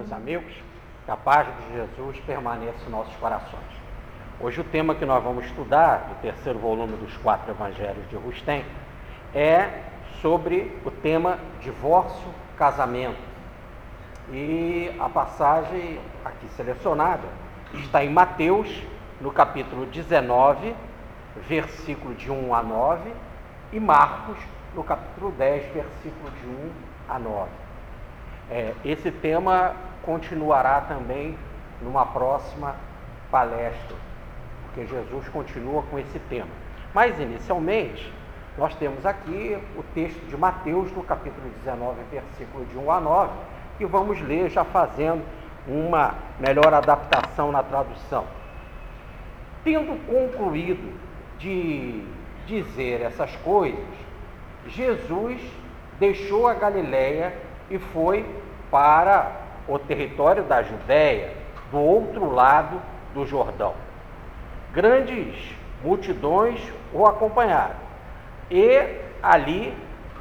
meus amigos, que a paz de Jesus permaneça em nossos corações. Hoje o tema que nós vamos estudar, do terceiro volume dos 4 Evangelhos de Rustem, é sobre o tema divórcio, casamento. E a passagem aqui selecionada está em Mateus, no capítulo 19, versículo de 1 a 9, e Marcos, no capítulo 10, versículo de 1 a 9. Esse tema continuará também numa próxima palestra, porque Jesus continua com esse tema. Mas, inicialmente, nós temos aqui o texto de Mateus, no capítulo 19, versículo de 1 a 9, que vamos ler já fazendo uma melhor adaptação na tradução. Tendo concluído de dizer essas coisas, Jesus deixou a Galiléia e foi para o território da Judéia, do outro lado do Jordão. Grandes multidões o acompanharam, e ali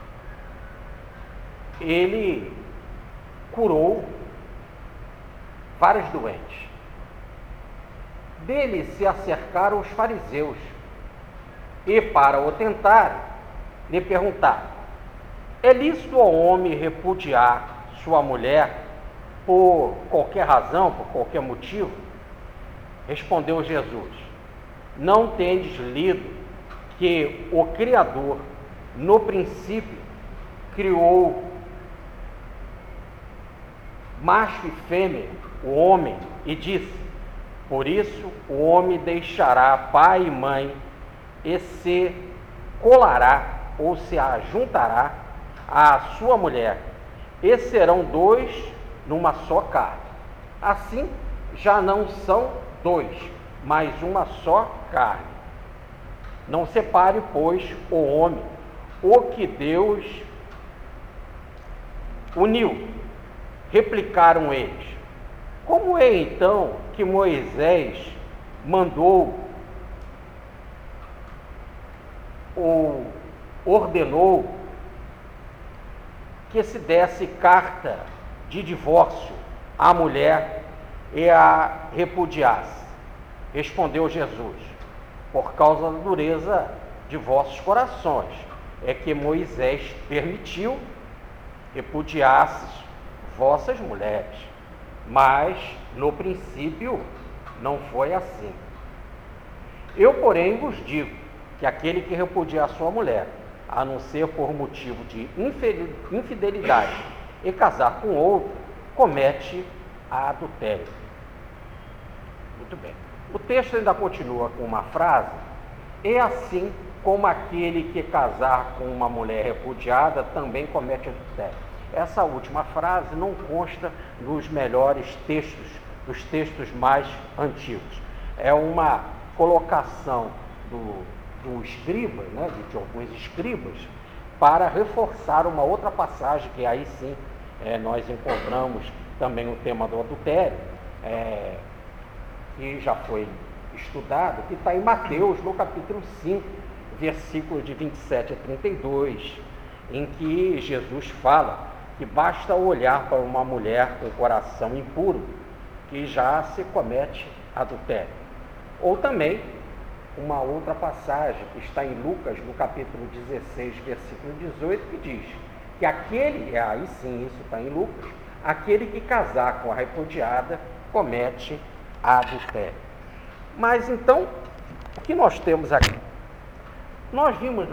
ele curou vários doentes. Dele se acercaram os fariseus, e para o tentar, lhe perguntaram: é lícito ao homem repudiar sua mulher por qualquer razão, por qualquer motivo? Respondeu Jesus: não tendes lido que o Criador, no princípio, criou macho e fêmea, o homem, e disse: por isso o homem deixará pai e mãe e se colará ou se ajuntará à sua mulher, e serão dois numa só carne. Assim já não são dois, mas uma só carne. Não separe, pois, o homem o que Deus uniu. Replicaram eles: como é então que Moisés mandou ou ordenou que se desse carta de divórcio à mulher e a repudiasse? Respondeu Jesus: por causa da dureza de vossos corações é que Moisés permitiu repudiasses vossas mulheres, mas no princípio não foi assim. Eu, porém, vos digo que aquele que repudiar sua mulher, a não ser por motivo de infidelidade, e casar com outro, comete adultério. Muito bem. O texto ainda continua com uma frase: é assim como aquele que casar com uma mulher repudiada também comete adultério. Essa última frase não consta nos melhores textos, dos textos mais antigos. É uma colocação do escriba, né, de alguns escribas, para reforçar uma outra passagem que aí sim nós encontramos também o tema do adultério, que já foi estudado, que está em Mateus, no capítulo 5, versículos de 27 a 32, em que Jesus fala que basta olhar para uma mulher com coração impuro, que já se comete adultério. Ou também uma outra passagem que está em Lucas, no capítulo 16, versículo 18, que diz que aquele, aí sim, isso está em Lucas, aquele que casar com a repudiada comete adultério. Mas então, o que nós temos aqui? Nós vimos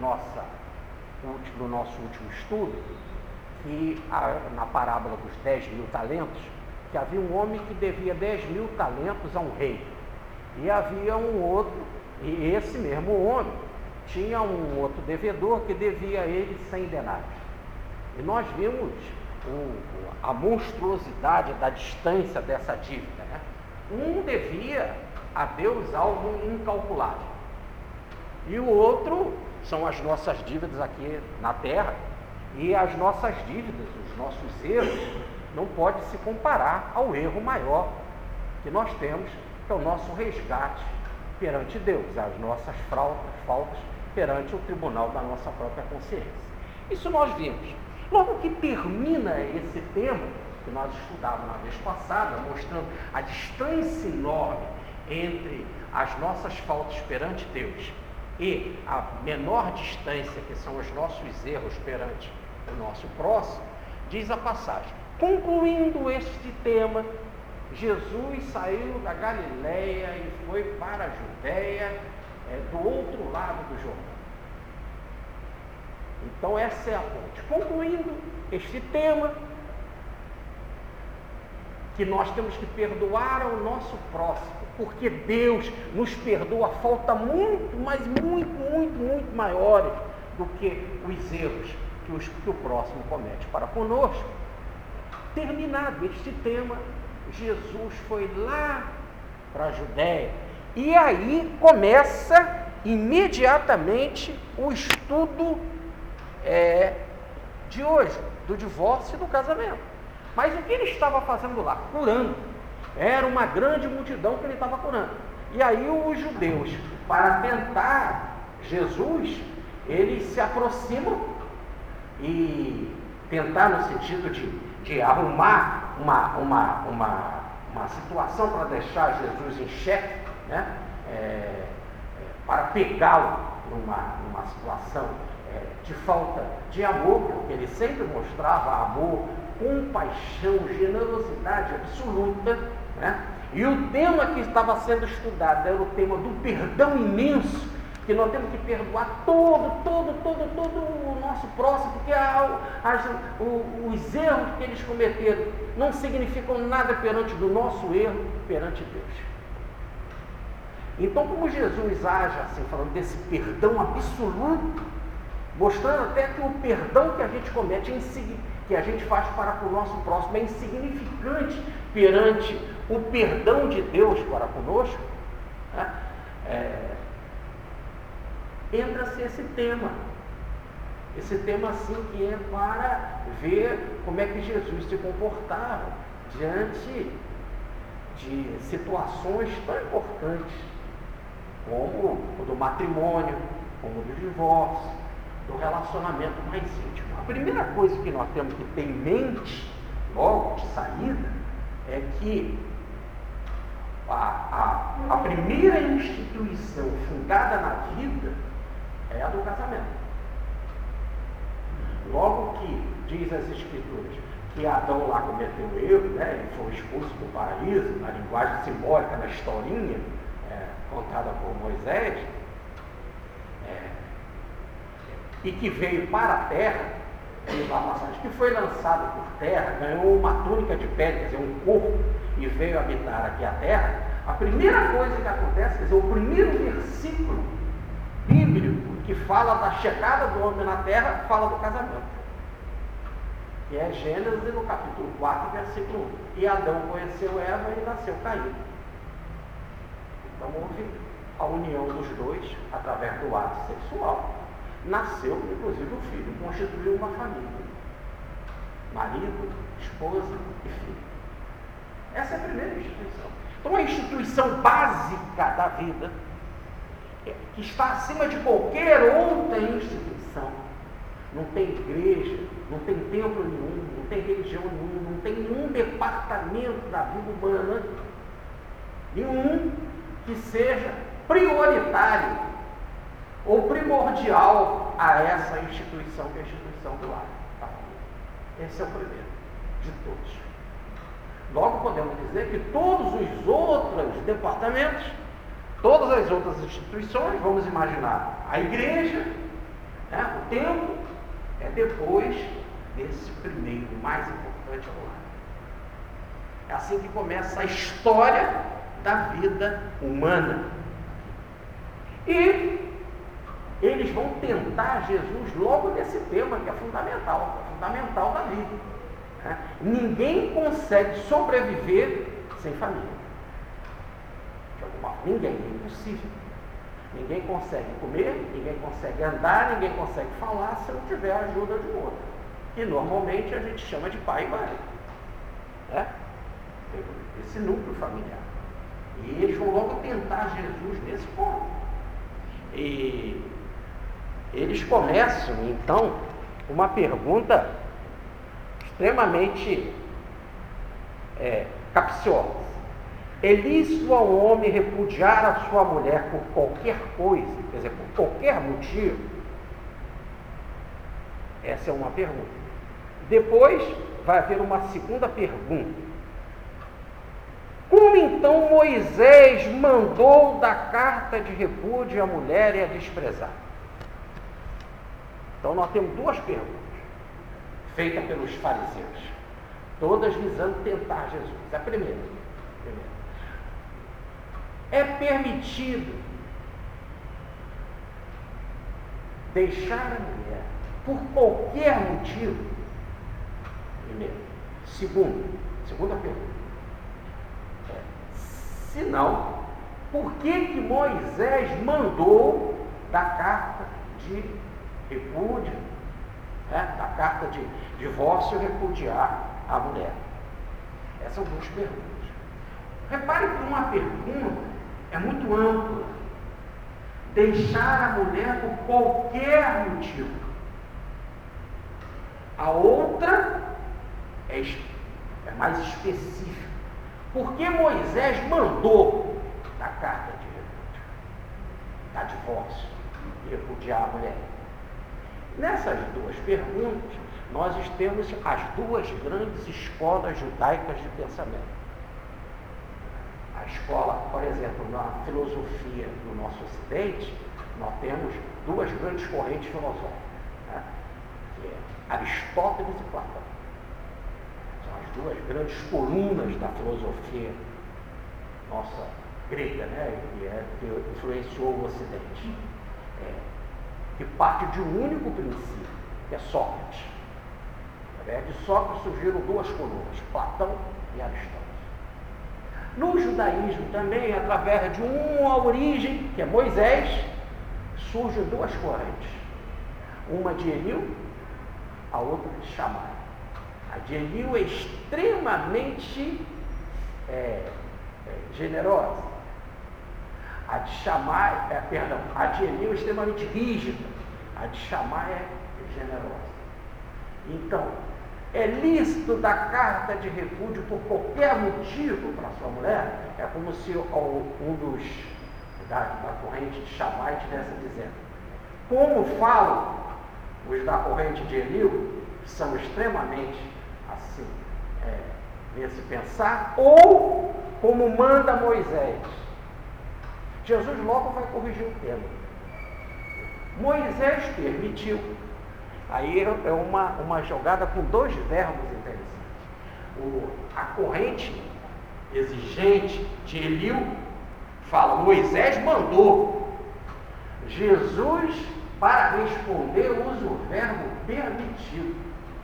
no nosso último estudo, que na parábola dos 10.000 talentos, que havia um homem que devia 10.000 talentos a um rei. E havia um outro, e esse mesmo homem tinha um outro devedor que devia a ele 100 denários. E nós vimos a monstruosidade da distância dessa dívida, né? Um devia a Deus algo incalculável, e o outro são as nossas dívidas aqui na terra. E as nossas dívidas, os nossos erros, não pode se comparar ao erro maior que nós temos, que é o nosso resgate perante Deus, as nossas faltas perante o tribunal da nossa própria consciência. Isso nós vimos. Logo que termina esse tema, que nós estudávamos na vez passada, mostrando a distância enorme entre as nossas faltas perante Deus e a menor distância que são os nossos erros perante o nosso próximo, diz a passagem: concluindo este tema, Jesus saiu da Galileia e foi para a Judéia, do outro lado do Jordão. Então essa é a ponte. Concluindo este tema, que nós temos que perdoar ao nosso próximo, porque Deus nos perdoa falta muito, mas muito maiores do que os erros que o próximo comete para conosco. Terminado este tema, Jesus foi lá para a Judéia, e aí começa imediatamente o estudo de hoje, do divórcio e do casamento. Mas o que ele estava fazendo lá? Curando. Era uma grande multidão que ele estava curando. E aí os judeus, para tentar Jesus, eles se aproximam e tentar no sentido de arrumar uma situação para deixar Jesus em xeque, né? Para pegá-lo numa situação de falta de amor, porque ele sempre mostrava amor, compaixão, generosidade absoluta, né? E o tema que estava sendo estudado era o tema do perdão imenso, que nós temos que perdoar todo o nosso próximo, porque os erros que eles cometeram não significam nada perante do nosso erro perante Deus. Então, como Jesus age assim, falando desse perdão absoluto, mostrando até que o perdão que a gente comete, que a gente faz para com o nosso próximo, é insignificante perante o perdão de Deus para conosco, né? Entra-se esse tema assim, que é para ver como é que Jesus se comportava diante de situações tão importantes como o do matrimônio, como o do divórcio, do relacionamento mais íntimo. A primeira coisa que nós temos que ter em mente, logo de saída, é que a primeira instituição fundada na vida é a do casamento. Logo que diz as Escrituras que Adão lá cometeu o erro, né, ele foi expulso do paraíso, na linguagem simbólica da historinha contada por Moisés, e que veio para a terra, que foi lançado por terra, ganhou uma túnica de pele, quer dizer, um corpo, e veio habitar aqui a terra. A primeira coisa que acontece, quer dizer, o primeiro versículo bíblico que fala da chegada do homem na terra, fala do casamento, que é Gênesis, no capítulo 4, versículo 1. E Adão conheceu Eva e nasceu Caim. Então houve a união dos dois através do ato sexual. Nasceu, inclusive, o filho, constituiu uma família. Marido, esposa e filho. Essa é a primeira instituição. Então, a instituição básica da vida, que está acima de qualquer outra instituição. Não tem igreja, não tem templo nenhum, não tem religião nenhuma, não tem nenhum departamento da vida humana, nenhum que seja prioritário ou primordial a essa instituição, que é a instituição do lar. Esse é o primeiro de todos. Logo podemos dizer que todos os outros departamentos, todas as outras instituições, vamos imaginar a igreja, né, o templo, é depois desse primeiro, mais importante, ao lar. É assim que começa a história da vida humana. E eles vão tentar Jesus logo nesse tema que é fundamental da vida, né? Ninguém consegue sobreviver sem família. De alguma forma, ninguém, é impossível. Ninguém consegue comer, ninguém consegue andar, ninguém consegue falar se não tiver a ajuda de um outro. Que normalmente a gente chama de pai e mãe, né? Esse núcleo familiar. E eles vão logo tentar Jesus nesse ponto. E eles começam, então, uma pergunta extremamente capciosa. É lícito ao homem repudiar a sua mulher por qualquer coisa, quer dizer, por qualquer motivo? Essa é uma pergunta. Depois vai haver uma segunda pergunta. Como então Moisés mandou dar carta de repúdio à mulher e a desprezar? Então nós temos duas perguntas feitas pelos fariseus, todas visando tentar Jesus. A primeira, é permitido deixar a mulher por qualquer motivo? Primeiro. Segunda pergunta. Se não, por que Moisés mandou dar carta de repúdio, da carta de divórcio, repudiar a mulher? Essas são duas perguntas. Repare que uma pergunta é muito ampla. Deixar a mulher por qualquer motivo. A outra é mais específica. Por que Moisés mandou dar carta de repúdio, dar divórcio e repudiar a mulher? Nessas duas perguntas, nós temos as duas grandes escolas judaicas de pensamento. A escola, por exemplo, na filosofia do nosso Ocidente, nós temos duas grandes correntes filosóficas, que é Aristóteles e Platão. São as duas grandes colunas da filosofia nossa grega, que influenciou o Ocidente. Que parte de um único princípio, que é Sócrates. Através de Sócrates surgiram duas colunas, Platão e Aristóteles. No judaísmo também, através de uma origem, que é Moisés, surgem duas correntes. Uma de Eliú, a outra de Shammai. A de Eliú é extremamente generosa. A de Shammai, a de Eliú é extremamente rígida. A de Shammai é generosa. Então, é lícito dar carta de repúdio por qualquer motivo para sua mulher? É como se um dos da corrente de Shammai estivesse dizendo: como falam os da corrente de Eliú, que são extremamente assim, nesse pensar, ou como manda Moisés. Jesus logo vai corrigir o tema. Moisés permitiu. Aí é uma jogada com dois verbos interessantes. A corrente exigente de Eliú fala: Moisés mandou. Jesus, para responder, usa o verbo permitiu.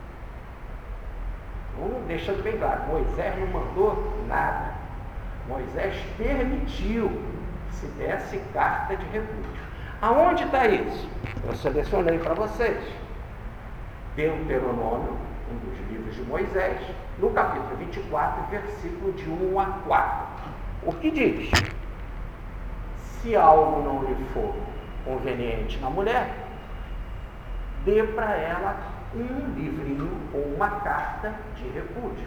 Deixando bem claro, Moisés não mandou nada. Moisés permitiu que se desse carta de repúdio. Aonde está isso? Eu selecionei para vocês. Deuteronômio, um dos livros de Moisés, no capítulo 24, versículo de 1 a 4. O que diz? Se algo não lhe for conveniente na mulher, dê para ela um livrinho ou uma carta de repúdio.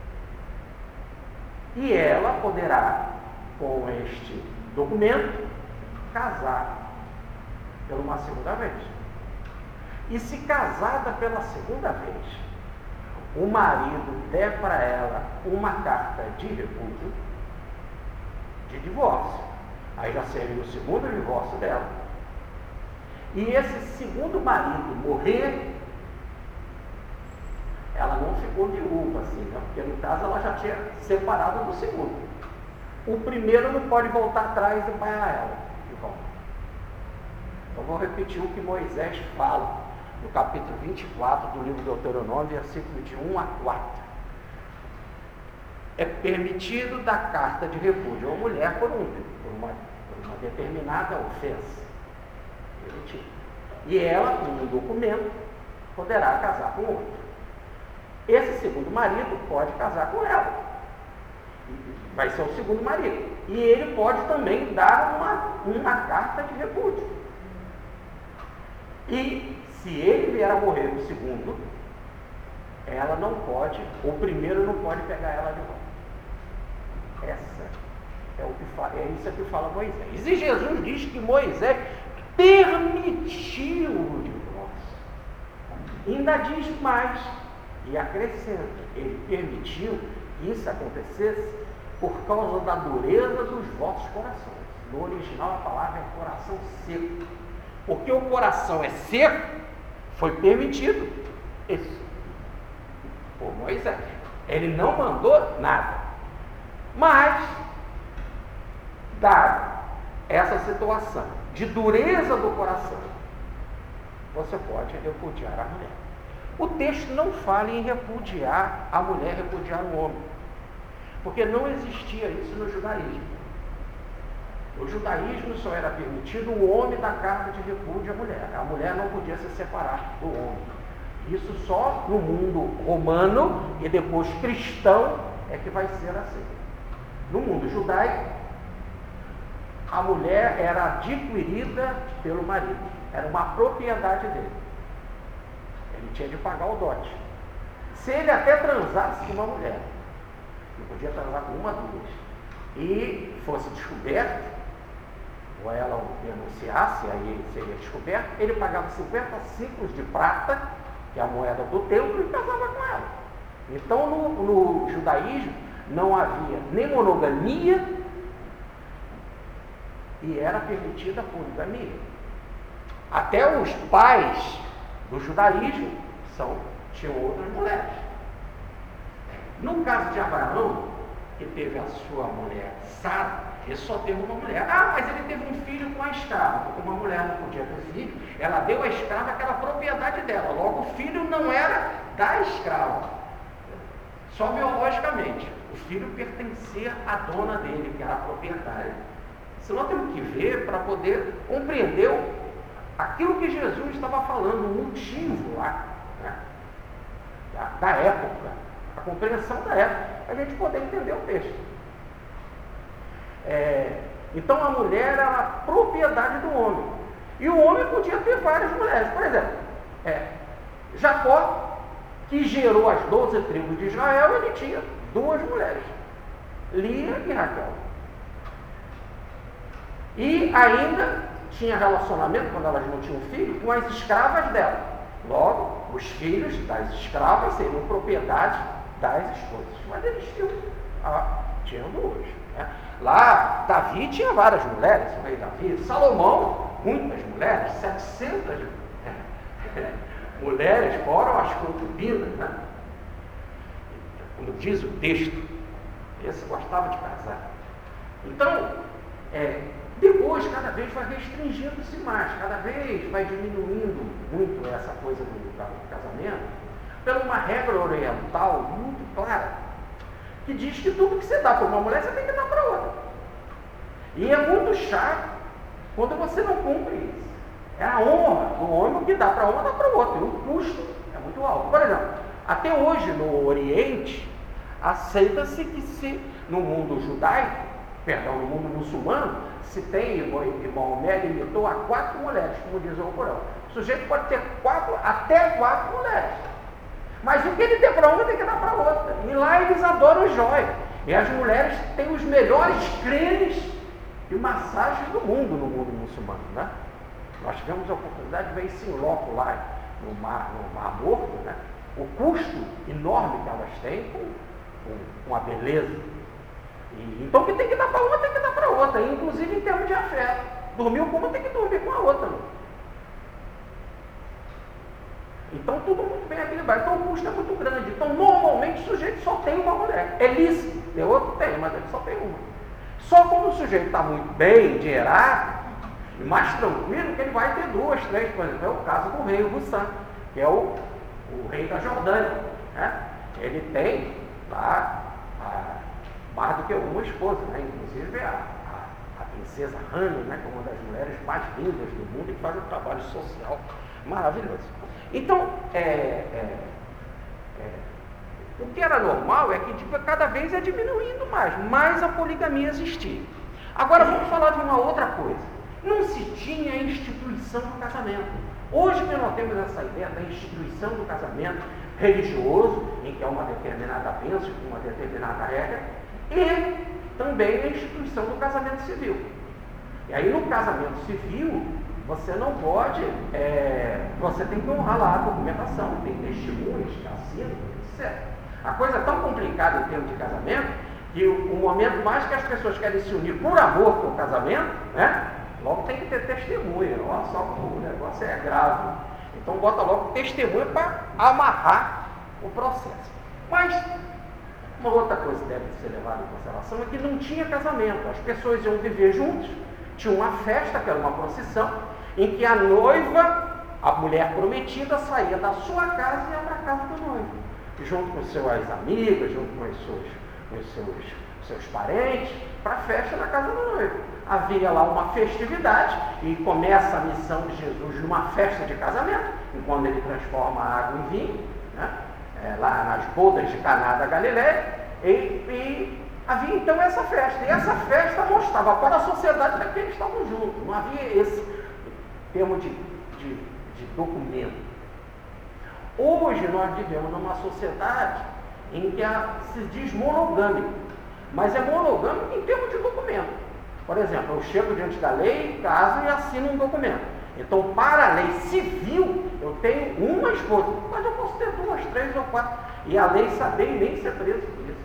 E ela poderá, com este documento, casar pela uma segunda vez. E se casada pela segunda vez, o marido der para ela uma carta de repúdio, de divórcio, aí já seria o segundo divórcio dela, e esse segundo marido morrer, ela não ficou viúva assim, né? Porque no caso ela já tinha separado do segundo. O primeiro não pode voltar atrás e banhar ela de volta. Eu vou repetir o que Moisés fala no capítulo 24 do livro do Deuteronômio, versículo de 1 a 4. É permitido dar carta de repúdio a uma mulher por uma determinada ofensa. Permitido. E ela, com um documento, poderá casar com outro. Esse segundo marido pode casar com ela. Vai ser o segundo marido. E ele pode também dar uma carta de repúdio. E se ele vier a morrer no segundo, ela não pode, o primeiro não pode pegar ela de volta. É isso que fala Moisés. E Jesus diz que Moisés permitiu o divórcio. Ainda diz mais, e acrescenta, ele permitiu que isso acontecesse por causa da dureza dos vossos corações. No original a palavra é coração seco. Porque o coração é seco, foi permitido isso por Moisés. Ele não mandou nada. Mas, dada essa situação de dureza do coração, você pode repudiar a mulher. O texto não fala em repudiar a mulher, repudiar o homem, porque não existia isso no judaísmo. No judaísmo só era permitido o homem dar carta de repúdio à mulher. A mulher não podia se separar do homem. Isso só no mundo romano e depois cristão é que vai ser assim. No mundo judaico, a mulher era adquirida pelo marido. Era uma propriedade dele. Ele tinha de pagar o dote. Se ele até transasse com uma mulher, ele podia transar com uma, duas, e fosse descoberto, ou ela o denunciasse, aí ele seria descoberto, ele pagava 50 ciclos de prata, que é a moeda do templo, e casava com ela. Então, no judaísmo, não havia nem monogamia e era permitida a poligamia. Até os pais do judaísmo tinham outras mulheres. No caso de Abraão, que teve a sua mulher Sara, ele só teve uma mulher. Mas ele teve um filho com a escrava, porque uma mulher não podia ter filho, ela deu à escrava aquela propriedade dela. Logo, o filho não era da escrava, só biologicamente. O filho pertencia à dona dele, que era a proprietária. Isso nós temos que ver para poder compreender aquilo que Jesus estava falando, o motivo lá, né, da época, a compreensão da época, para a gente poder entender o texto. Então a mulher era a propriedade do homem. E o homem podia ter várias mulheres. Por exemplo, Jacó, que gerou as 12 tribos de Israel, ele tinha 2 mulheres, Lia e Raquel. E ainda tinha relacionamento, quando elas não tinham filho, com as escravas dela. Logo, os filhos das escravas seriam propriedade das esposas. Mas eles tinham 2. Né? Lá, Davi tinha várias mulheres, o rei Davi. Salomão, muitas mulheres, 700 mulheres, fora as concubinas, né? Como diz o texto, esse gostava de casar. Então, depois, cada vez vai restringindo-se mais, cada vez vai diminuindo muito essa coisa do casamento, pela uma regra oriental muito clara, que diz que tudo que você dá para uma mulher, você tem que dar para outra. E é muito chato quando você não cumpre isso. É a honra do homem que dá para uma, dá para o outro. E o custo é muito alto. Por exemplo, até hoje no Oriente, aceita-se que no mundo judaico, no mundo muçulmano, se tem, Maomé limitou a 4 mulheres, como diz o Corão. O sujeito pode ter até 4 mulheres. Mas o que ele tem para uma, tem que dar para outra. E lá eles adoram joia. E as mulheres têm os melhores cremes e massagens do mundo no mundo muçulmano, né? Nós tivemos a oportunidade de ver isso em loco lá no Mar Morto, né? O custo enorme que elas têm com a beleza. Então, o que tem que dar para uma, tem que dar para outra, inclusive em termos de afeto. Dormiu com uma, tem que dormir com a outra. Então, tudo muito bem equilibrado. Então, o custo é muito grande. Então, normalmente, o sujeito só tem uma mulher. É lícito. Tem outro? Tem, mas ele só tem uma. Só quando o sujeito está muito bem, endinheirado, e mais tranquilo, que ele vai ter 2, 3, por exemplo. É o caso do rei Hussam, que é o rei da Jordânia. Né? Ele tem lá mais do que uma esposa, né? Inclusive a princesa Rani, né? Que é uma das mulheres mais lindas do mundo e faz um trabalho social maravilhoso. Então, o que era normal é que cada vez é diminuindo mais a poligamia existia. Agora vamos falar de uma outra coisa. Não se tinha a instituição do casamento. Hoje nós temos essa ideia da instituição do casamento religioso, em que há uma determinada bênção, uma determinada regra, e também a instituição do casamento civil. E aí no casamento civil, você não pode, você tem que honrar lá a documentação, tem testemunhos, assinam, etc. A coisa é tão complicada em termos de casamento, que o momento mais que as pessoas querem se unir por amor com o casamento, né? Logo tem que ter testemunha. Olha só como o negócio é grave. Então bota logo testemunha para amarrar o processo. Mas uma outra coisa que deve ser levada em consideração é que não tinha casamento. As pessoas iam viver juntos, tinha uma festa, que era uma procissão, em que a noiva, a mulher prometida, saía da sua casa e ia para a casa do noivo, junto com suas amigas, junto com os seus parentes, para a festa na casa do noivo. Havia lá uma festividade, e começa a missão de Jesus numa festa de casamento, quando ele transforma a água em vinho, né? Lá nas bodas de Caná da Galileia, e havia então essa festa. E essa festa mostrava para a sociedade que eles estavam juntos. Não havia esse termo de documento. Hoje nós vivemos numa sociedade em que se diz monogâmico, mas é monogâmico em termos de documento. Por exemplo, eu chego diante da lei, caso e assino um documento. Então, para a lei civil, eu tenho uma esposa, mas eu posso ter 2, 3 ou 4, e a lei saber e nem ser preso por isso.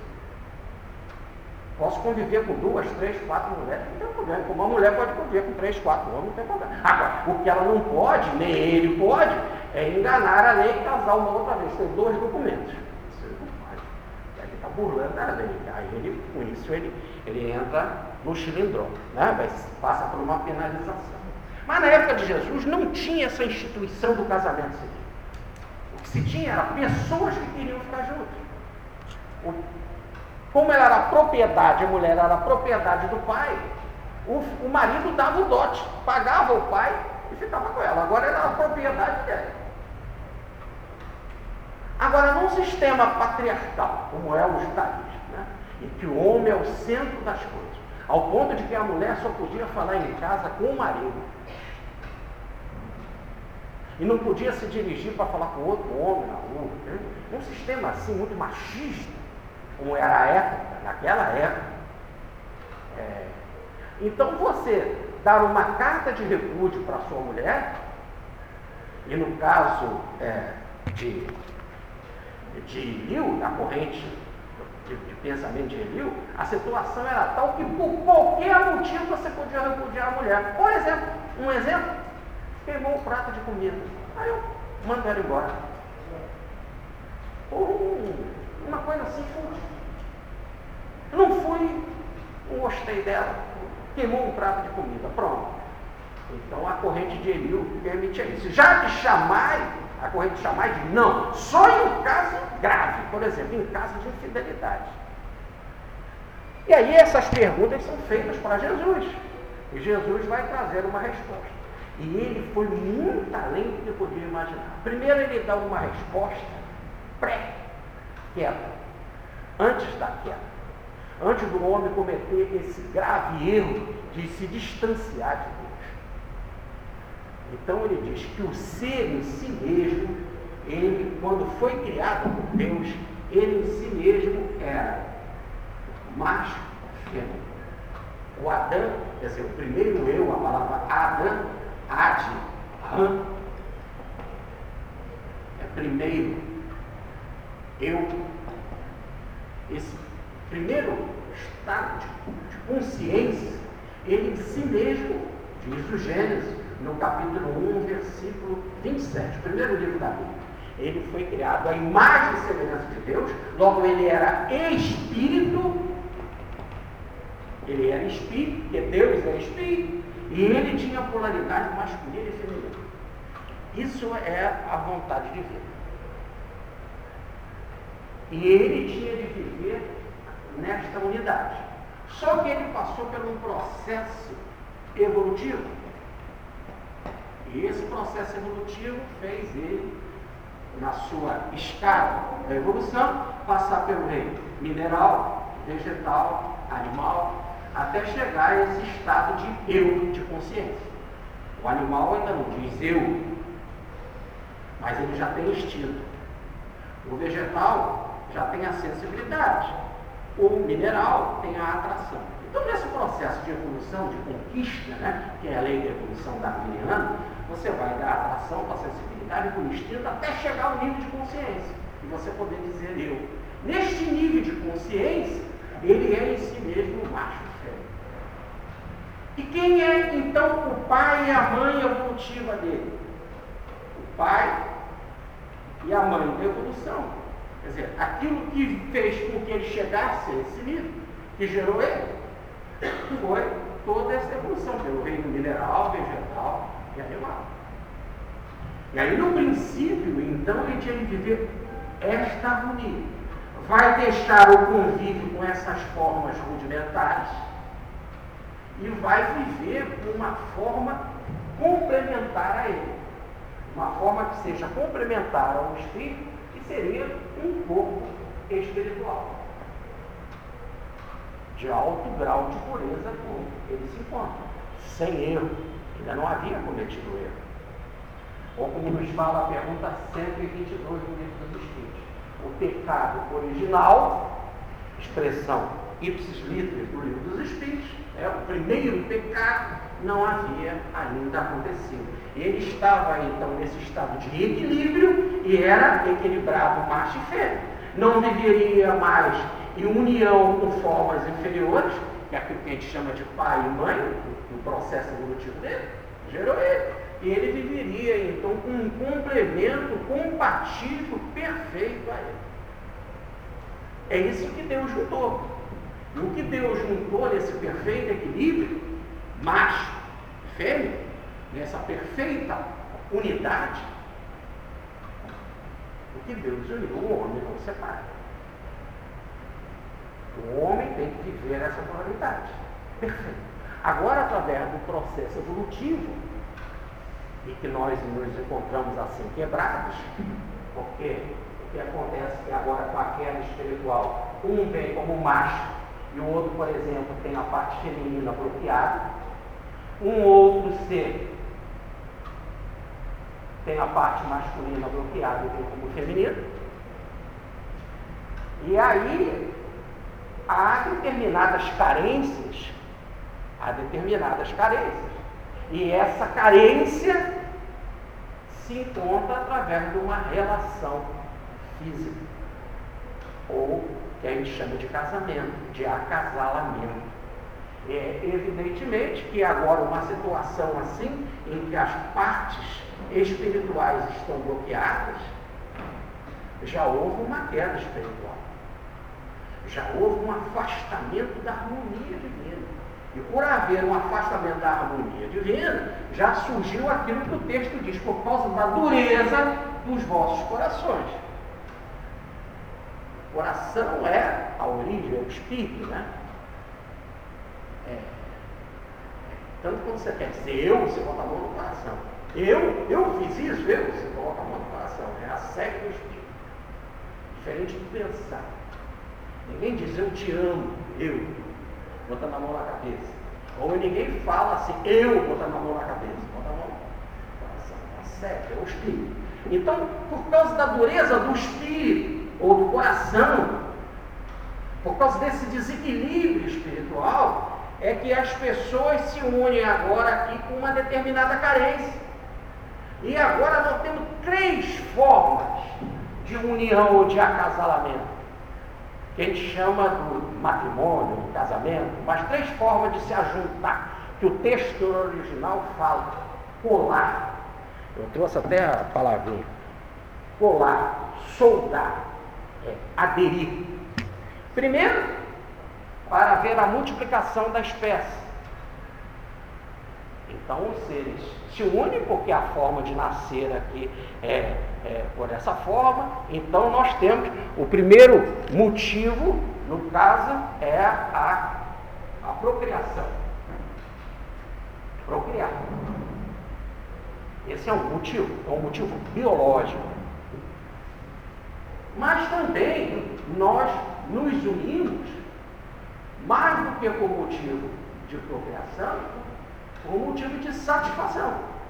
Posso conviver com 2, 3, 4 mulheres, não tem problema. Como uma mulher pode conviver com 3, 4 homens, não tem problema. Agora, o que ela não pode, nem ele pode, é enganar a lei e casar uma outra vez. Tem 2 documentos. Isso ele não pode. Ele está burlando a lei. Aí, com isso, ele entra no chilindró, né? Passa por uma penalização. Mas na época de Jesus não tinha essa instituição do casamento civil. O que se tinha era pessoas que queriam ficar juntas. Como ela era propriedade, a mulher era propriedade do pai, o marido dava o dote, pagava o pai e ficava com ela. Agora era a propriedade dela. Agora, num sistema patriarcal, como é o judaísmo, né? Em que o homem é o centro das coisas, ao ponto de que a mulher só podia falar em casa com o marido. E não podia se dirigir para falar com outro homem na rua. Né? Um sistema assim, muito machista, como era a época, naquela época. Então você dar uma carta de repúdio para sua mulher, e no caso de Eliú, da corrente de pensamento de Eliú, a situação era tal que por qualquer motivo você podia repudiar a mulher. Por exemplo, queimou um prato de comida, aí eu mando ela embora. Ou uma coisa assim, não gostei dela, queimou um prato de comida, pronto. Então a corrente de Eliú permitia isso. Já de Shammai, a corrente de Shammai diz, não, só em caso grave, por exemplo, em caso de infidelidade. E aí essas perguntas são feitas para Jesus, e Jesus vai trazer uma resposta. E ele foi muito além do que podia imaginar. Primeiro ele dá uma resposta pré-queda, antes da queda, antes do homem cometer esse grave erro de se distanciar de Deus. Então ele diz que o ser em si mesmo, ele, quando foi criado por Deus, ele em si mesmo era macho e fêmea. O Adão, quer dizer, o primeiro eu, a palavra Adão, Ad, é primeiro eu, esse primeiro estado de consciência, ele em si mesmo, diz o Gênesis, no capítulo 1, versículo 27, primeiro livro da Bíblia. Ele foi criado à imagem e semelhança de Deus, logo ele era espírito, porque Deus é espírito, e ele tinha polaridade masculina e feminina. Isso é a vontade de Deus. E ele tinha de viver nesta unidade. Só que ele passou por um processo evolutivo. E esse processo evolutivo fez ele, na sua escala da evolução, passar pelo reino mineral, vegetal, animal, até chegar a esse estado de eu, de consciência. O animal ainda não diz eu, mas ele já tem instinto. O vegetal já tem a sensibilidade. O mineral tem a atração. Então, nesse processo de evolução, de conquista, né, que é a lei da evolução darwiniana, você vai da atração para a sensibilidade, para o instinto, até chegar ao nível de consciência. E você poder dizer eu. Neste nível de consciência, ele é em si mesmo o macho e fêmea. E quem é, então, o pai e a mãe evolutiva dele? O pai e a mãe da evolução. Quer dizer, aquilo que fez com que ele chegasse a esse nível, que gerou ele, foi toda essa evolução pelo reino mineral, vegetal e animal. E aí, no princípio, então, ele tinha de viver esta harmonia. Vai deixar o convívio com essas formas rudimentares e vai viver de uma forma complementar a ele. Uma forma que seja complementar ao espírito, que seria um corpo espiritual. De alto grau de pureza como ele se encontra. Sem erro. Ainda não havia cometido erro. Ou como nos fala a pergunta 122 do Livro dos Espíritos. O pecado original, expressão ipsis literis do Livro dos Espíritos, o primeiro pecado, não havia ainda acontecido. Ele estava então nesse estado de equilíbrio e era equilibrado macho e fêmea. Não viveria mais em união com formas inferiores, que é aquilo que a gente chama de pai e mãe, no processo evolutivo dele, gerou ele. E ele viveria então com um complemento compatível, perfeito a ele. É isso que Deus juntou. E o que Deus juntou nesse perfeito equilíbrio, macho e fêmea, nessa perfeita unidade, o que Deus uniu, o homem não separa. O homem tem que viver essa polaridade. Perfeito. Agora, através do processo evolutivo, e que nós nos encontramos assim quebrados, porque o que acontece é que agora com a queda espiritual, um vem como macho e o outro, por exemplo, tem a parte feminina bloqueada, um outro ser tem a parte masculina bloqueada e vem como feminino, e aí há determinadas carências, e essa carência se encontra através de uma relação física, ou que a gente chama de casamento, de acasalamento. Evidentemente que agora uma situação assim, em que as partes espirituais estão bloqueadas, já houve uma queda espiritual, já houve um afastamento da harmonia divina. E por haver um afastamento da harmonia divina, já surgiu aquilo que o texto diz, por causa da dureza dos vossos corações. O coração é a origem, é o espírito, né? Tanto quando você quer dizer eu, você bota a mão no coração. Eu fiz isso, você coloca a mão no coração. É a sede do espírito. Diferente de pensar. Ninguém diz eu te amo, eu, botando a mão na cabeça. Ou ninguém fala assim, eu, botando a mão na cabeça. Bota a mão no coração. É a sede, é o espírito. Então, por causa da dureza do espírito, ou do coração, por causa desse desequilíbrio espiritual, é que as pessoas se unem agora aqui com uma determinada carência. E agora nós temos 3 formas de união ou de acasalamento, que a gente chama do matrimônio, do casamento, mas 3 formas de se ajuntar, que o texto original fala. Colar, eu trouxe até a palavrinha, colar, soldar, aderir. Primeiro, para ver a multiplicação da espécie. Então os seres se unem porque a forma de nascer aqui é por essa forma. Então nós temos o primeiro motivo, no caso, é a procriação. Procriar. Esse é um motivo biológico. Mas também nós nos unimos mais do que por motivo de procriação, por motivo de satisfação.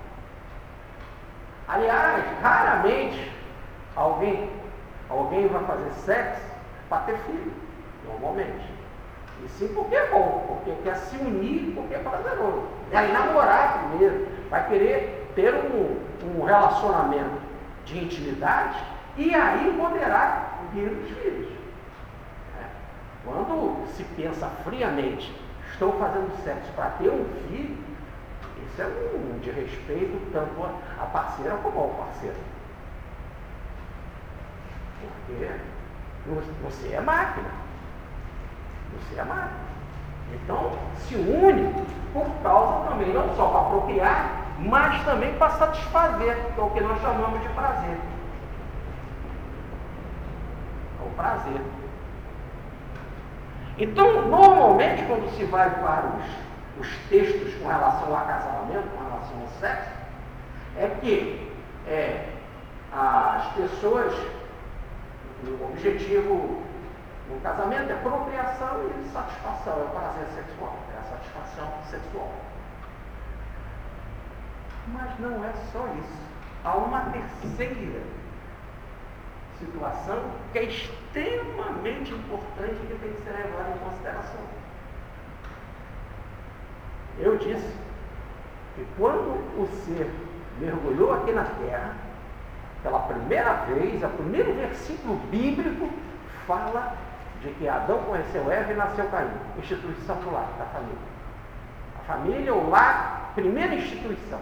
Aliás, raramente alguém vai fazer sexo para ter filho. normalmente. E sim porque é bom, porque quer se unir, porque é prazeroso. Vai namorar primeiro, vai querer ter um relacionamento de intimidade e aí poderá vir os filhos. Quando se pensa friamente, estou fazendo sexo para ter um filho, isso é um desrespeito tanto a parceira como ao parceiro. Porque você é máquina. Você é máquina. Então, se une por causa também, não só para procriar, mas também para satisfazer, que é o que nós chamamos de prazer. É o prazer. Então, normalmente, quando se vai para os textos com relação a casamento, com relação ao sexo, é que as pessoas, o objetivo no casamento é procriação e satisfação, é o prazer sexual, é a satisfação sexual. Mas não é só isso. Há uma terceira situação que é extremamente importante e que tem que ser levada em consideração. Eu disse que quando o ser mergulhou aqui na terra, pela primeira vez, o primeiro versículo bíblico fala de que Adão conheceu Eva e nasceu Caim. Instituição do lar, da família. A família, o lar, primeira instituição.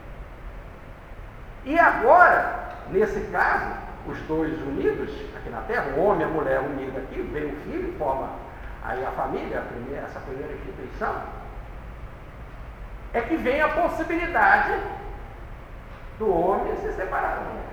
E agora, nesse caso, os dois unidos aqui na terra, o homem e a mulher unidos aqui, vem o filho, forma aí a família, essa primeira instituição, é que vem a possibilidade do homem se separar da mulher.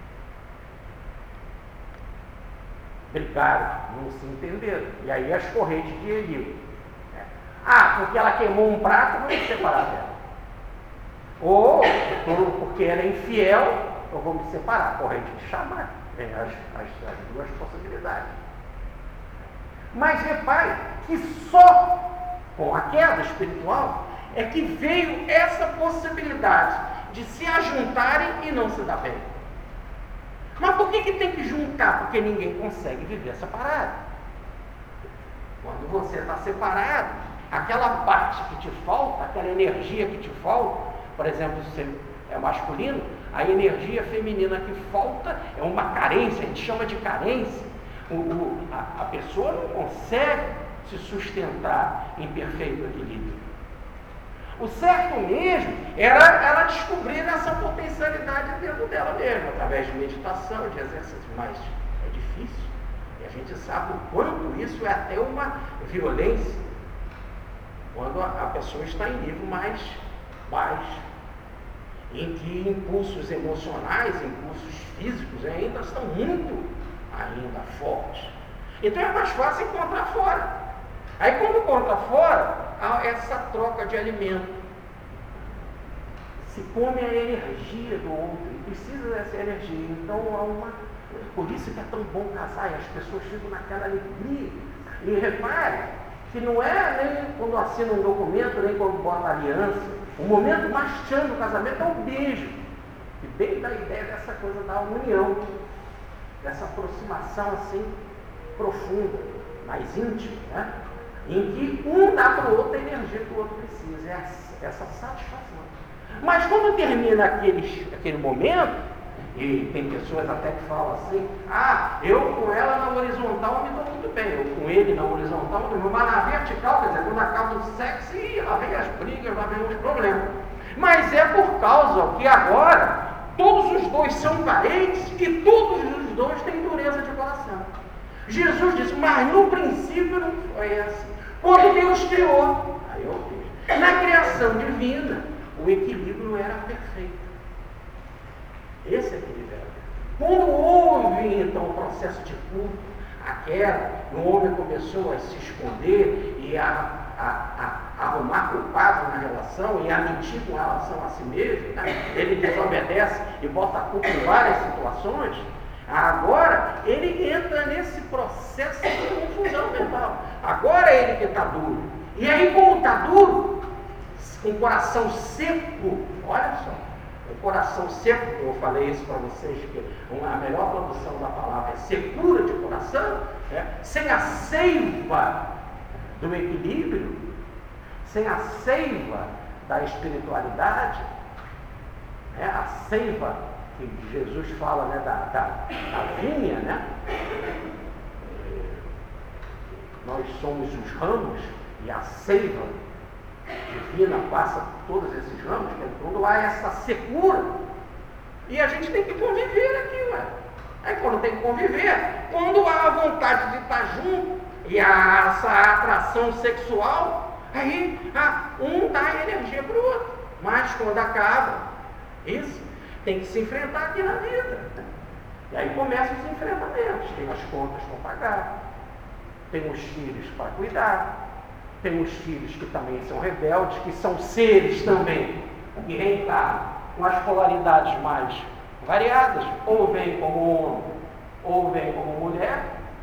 Brigaram, não se entenderam. E aí as correntes de Eli. Porque ela queimou um prato, vamos me separar dela. Ou porque ela é infiel, eu vou me separar. Corrente de chamar. Vem as duas possibilidades. Mas repare que só com a queda espiritual é que veio essa possibilidade de se ajuntarem e não se dar bem. Mas por que tem que juntar? Porque ninguém consegue viver separado. Quando você está separado, aquela parte que te falta, aquela energia que te falta, por exemplo, se você é masculino, a energia feminina que falta é uma carência, a gente chama de carência. A pessoa não consegue se sustentar em perfeito equilíbrio. O certo mesmo era ela descobrir essa potencialidade dentro dela mesma, através de meditação, de exercício, mas é difícil. E a gente sabe o quanto isso é até uma violência, quando a pessoa está em nível mais baixo, em que impulsos emocionais, impulsos físicos ainda estão muito fortes. Então é mais fácil encontrar fora. Aí quando encontra fora, há essa troca de alimento. Se come a energia do outro, e precisa dessa energia. Então por isso que é tão bom casar, e as pessoas ficam naquela alegria. E repare que não é nem quando assina um documento, nem quando bota aliança. O momento mais tchan do casamento é o beijo. Que vem da ideia dessa coisa da união, dessa aproximação assim profunda, mais íntima, né? Em que um dá para o outro a energia que o outro precisa, essa satisfação. Mas quando termina aquele momento, e tem pessoas até que falam assim, eu com ela na horizontal me dou muito bem, eu com ele na horizontal me dou bem, mas na vertical, quer dizer, quando acaba o sexo, lá vem as brigas, lá vem os problemas. Mas é por causa que agora todos os dois são carentes e todos os dois têm dureza de coração. Jesus disse, mas no princípio não foi assim. Quando Deus criou, na criação divina, o equilíbrio era perfeito. Esse equilíbrio era perfeito. Quando houve então o processo de culto, a queda, o homem começou a se esconder e a arrumar culpado na relação e a mentir com relação a si mesmo, né? Ele desobedece e bota a culpa em várias situações. Agora ele entra nesse processo de confusão mental. Agora é ele que está duro. E aí, como está duro, com o coração seco, olha só, O coração seco, eu falei isso para vocês, que a melhor tradução da palavra é secura de coração, sem a seiva do equilíbrio, sem a seiva da espiritualidade, a seiva que Jesus fala, da vinha, nós somos os ramos e a seiva divina passa por todos esses ramos, quando há essa secura, e a gente tem que conviver aqui, Aí quando tem que conviver, quando há a vontade de estar junto e há essa atração sexual, aí um dá energia para o outro, mas quando acaba, isso tem que se enfrentar aqui na vida. E aí começam os enfrentamentos, tem as contas para pagar, tem os filhos para cuidar, tem os filhos que também são rebeldes, que são seres também, que reencarnam com as polaridades mais variadas, ou vem como homem, ou vem como mulher,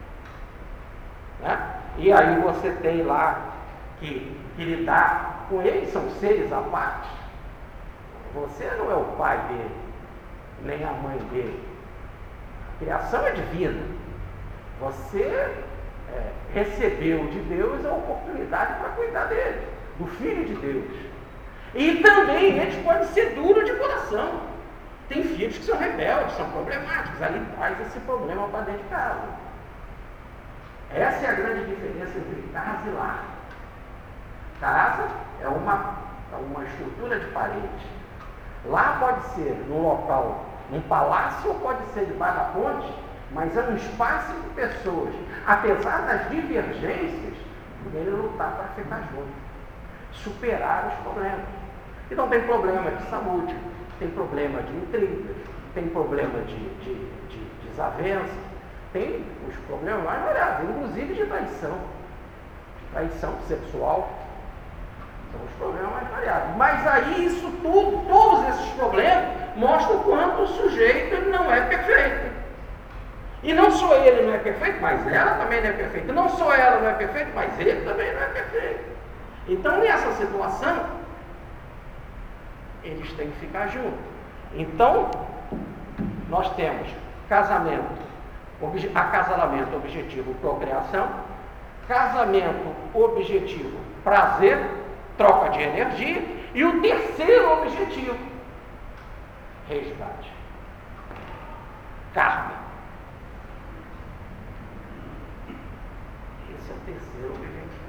E aí você tem lá que lidar com eles, são seres à parte. Você não é o pai dele, nem a mãe dele. A criação é divina. Você recebeu de Deus a oportunidade para cuidar dele, do Filho de Deus. E também eles podem ser duros de coração. Tem filhos que são rebeldes, são problemáticos, aí traz esse problema para dentro de casa. Essa é a grande diferença entre casa e lar. Casa é uma estrutura de parede. Lá pode ser num local, num palácio, ou pode ser debaixo da ponte, mas é um espaço de pessoas, apesar das divergências, ele lutar para ficar junto, superar os problemas. Então tem problema de saúde, tem problema de intrigas, tem problema de desavença, tem os problemas mais variados, inclusive de traição sexual, são os problemas mais variados. Mas aí isso tudo, todos esses problemas, mostram o quanto o sujeito não é perfeito. E não só ele não é perfeito, mas ela também não é perfeita. Não só ela não é perfeita, mas ele também não é perfeito. Então, nessa situação, eles têm que ficar juntos. Então, nós temos acasalamento objetivo, procriação, casamento objetivo, prazer, troca de energia, e o terceiro objetivo, resgate, karma. Esse é o terceiro objetivo.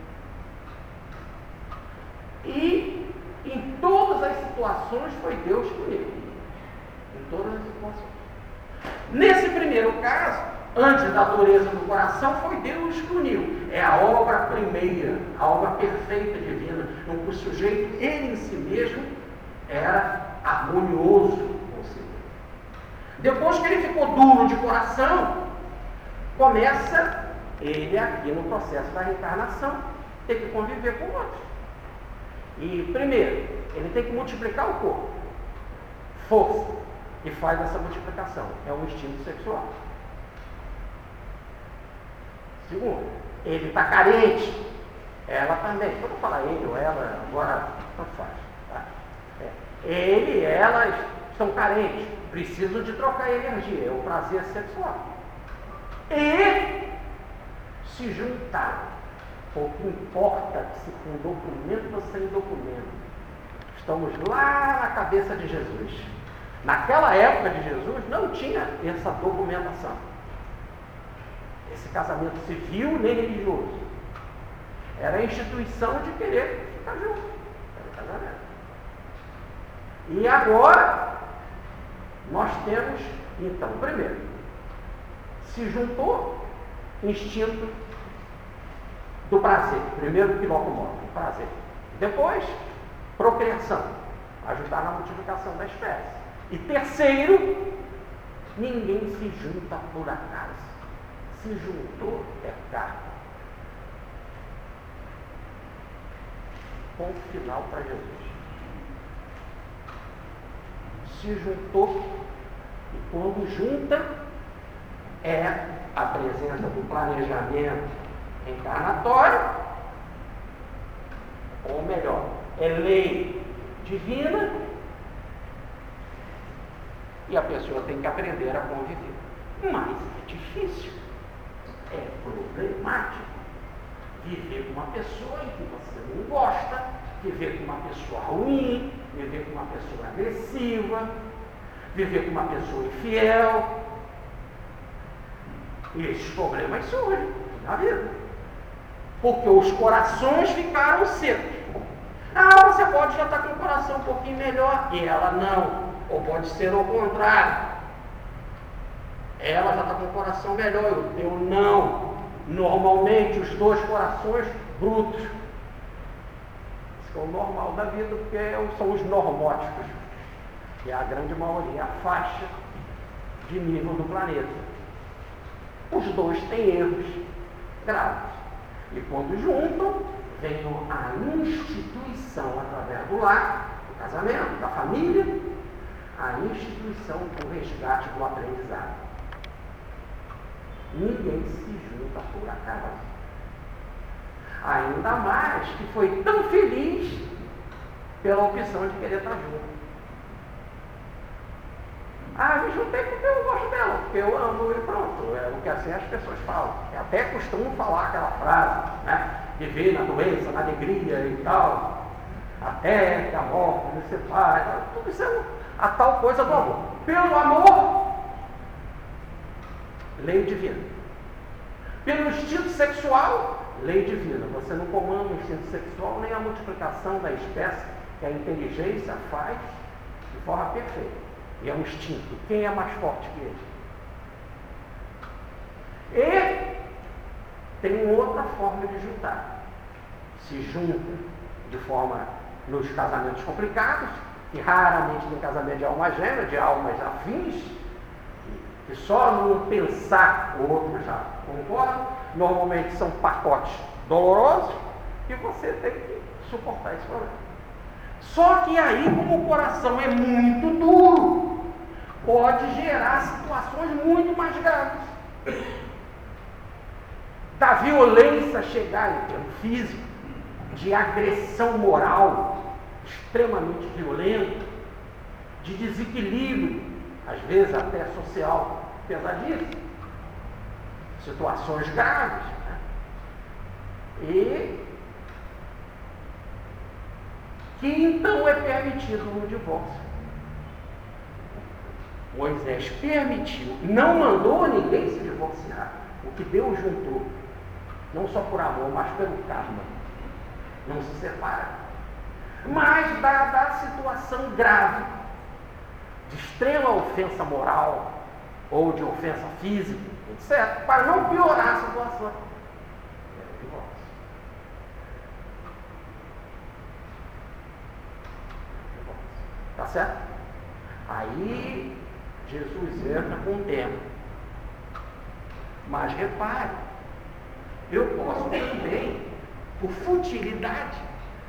E em todas as situações foi Deus que uniu. Em todas as situações. Nesse primeiro caso, antes da dureza do coração, foi Deus que uniu. É a obra primeira, a obra perfeita divina, em que o sujeito, ele em si mesmo, era harmonioso com si mesmo. Depois que ele ficou duro de coração, começa ele aqui no processo da reencarnação, ter que conviver com outros. E primeiro, ele tem que multiplicar o corpo. Força, que faz essa multiplicação, é o instinto sexual. Segundo, ele está carente, ela também. Quando eu falar ele ou ela, agora não faz. Tá? Ele e ela estão carentes, precisam de trocar energia, é o prazer sexual. E se juntar, pouco importa se com documento ou sem documento. Estamos lá na cabeça de Jesus. Naquela época de Jesus não tinha essa documentação, esse casamento civil nem religioso. Era a instituição de querer ficar junto. Era o casamento. E agora nós temos, então, primeiro, se juntou instinto do prazer, primeiro que locomove, o prazer. Depois, procriação, ajudar na multiplicação da espécie. E terceiro, ninguém se junta por acaso. Se juntou, é carne. Ponto final para Jesus. Se juntou, e quando junta, é a presença do planejamento encarnatório, ou melhor, é lei divina, e a pessoa tem que aprender a conviver. Mas é difícil, é problemático viver com uma pessoa em que você não gosta, viver com uma pessoa ruim, viver com uma pessoa agressiva, viver com uma pessoa infiel. E esses problemas surgem na vida, porque os corações ficaram secos. Você pode já estar com o coração um pouquinho melhor e ela não, ou pode ser o contrário. Ela já está com o coração melhor e o teu não. Normalmente os dois corações brutos. Isso é o normal da vida, porque são os normóticos, que é a grande maioria, a faixa de nível do planeta. Os dois têm erros graves. E quando juntam, vem a instituição através do lar, do casamento, da família, a instituição do resgate do aprendizado. Ninguém se junta por acaso. Ainda mais que foi tão feliz pela opção de querer estar junto. Me juntei porque eu gosto dela, porque eu amo e pronto. É o que assim as pessoas falam. Até costumam falar aquela frase, né? Viver na doença, na alegria e tal, até que a morte nos separe. Tudo isso é a tal coisa do amor. Pelo amor, lei divina. Pelo instinto sexual, lei divina. Você não comanda o instinto sexual nem a multiplicação da espécie que a inteligência faz de forma perfeita. E é um instinto. Quem é mais forte que ele? E tem outra forma de juntar. Se juntam de forma nos casamentos complicados, que raramente tem casamento de alma gêmea, de almas afins, que só no pensar o outro já concorda. Normalmente são pacotes dolorosos e você tem que suportar esse problema. Só que aí, como o coração é muito duro, pode gerar situações muito mais graves. Da violência chegar em termo físico, de agressão moral extremamente violenta, de desequilíbrio, às vezes até social pesadíssimo, situações graves, né? E que então é permitido no divórcio. Moisés permitiu, não mandou ninguém se divorciar. O que Deus juntou, não só por amor, mas pelo karma, não se separa. Mas dada a situação grave, de extrema ofensa moral, ou de ofensa física, etc., para não piorar a situação, é o divórcio. Tá certo? Aí Jesus entra com o tema. Mas repare, eu posso também, por futilidade,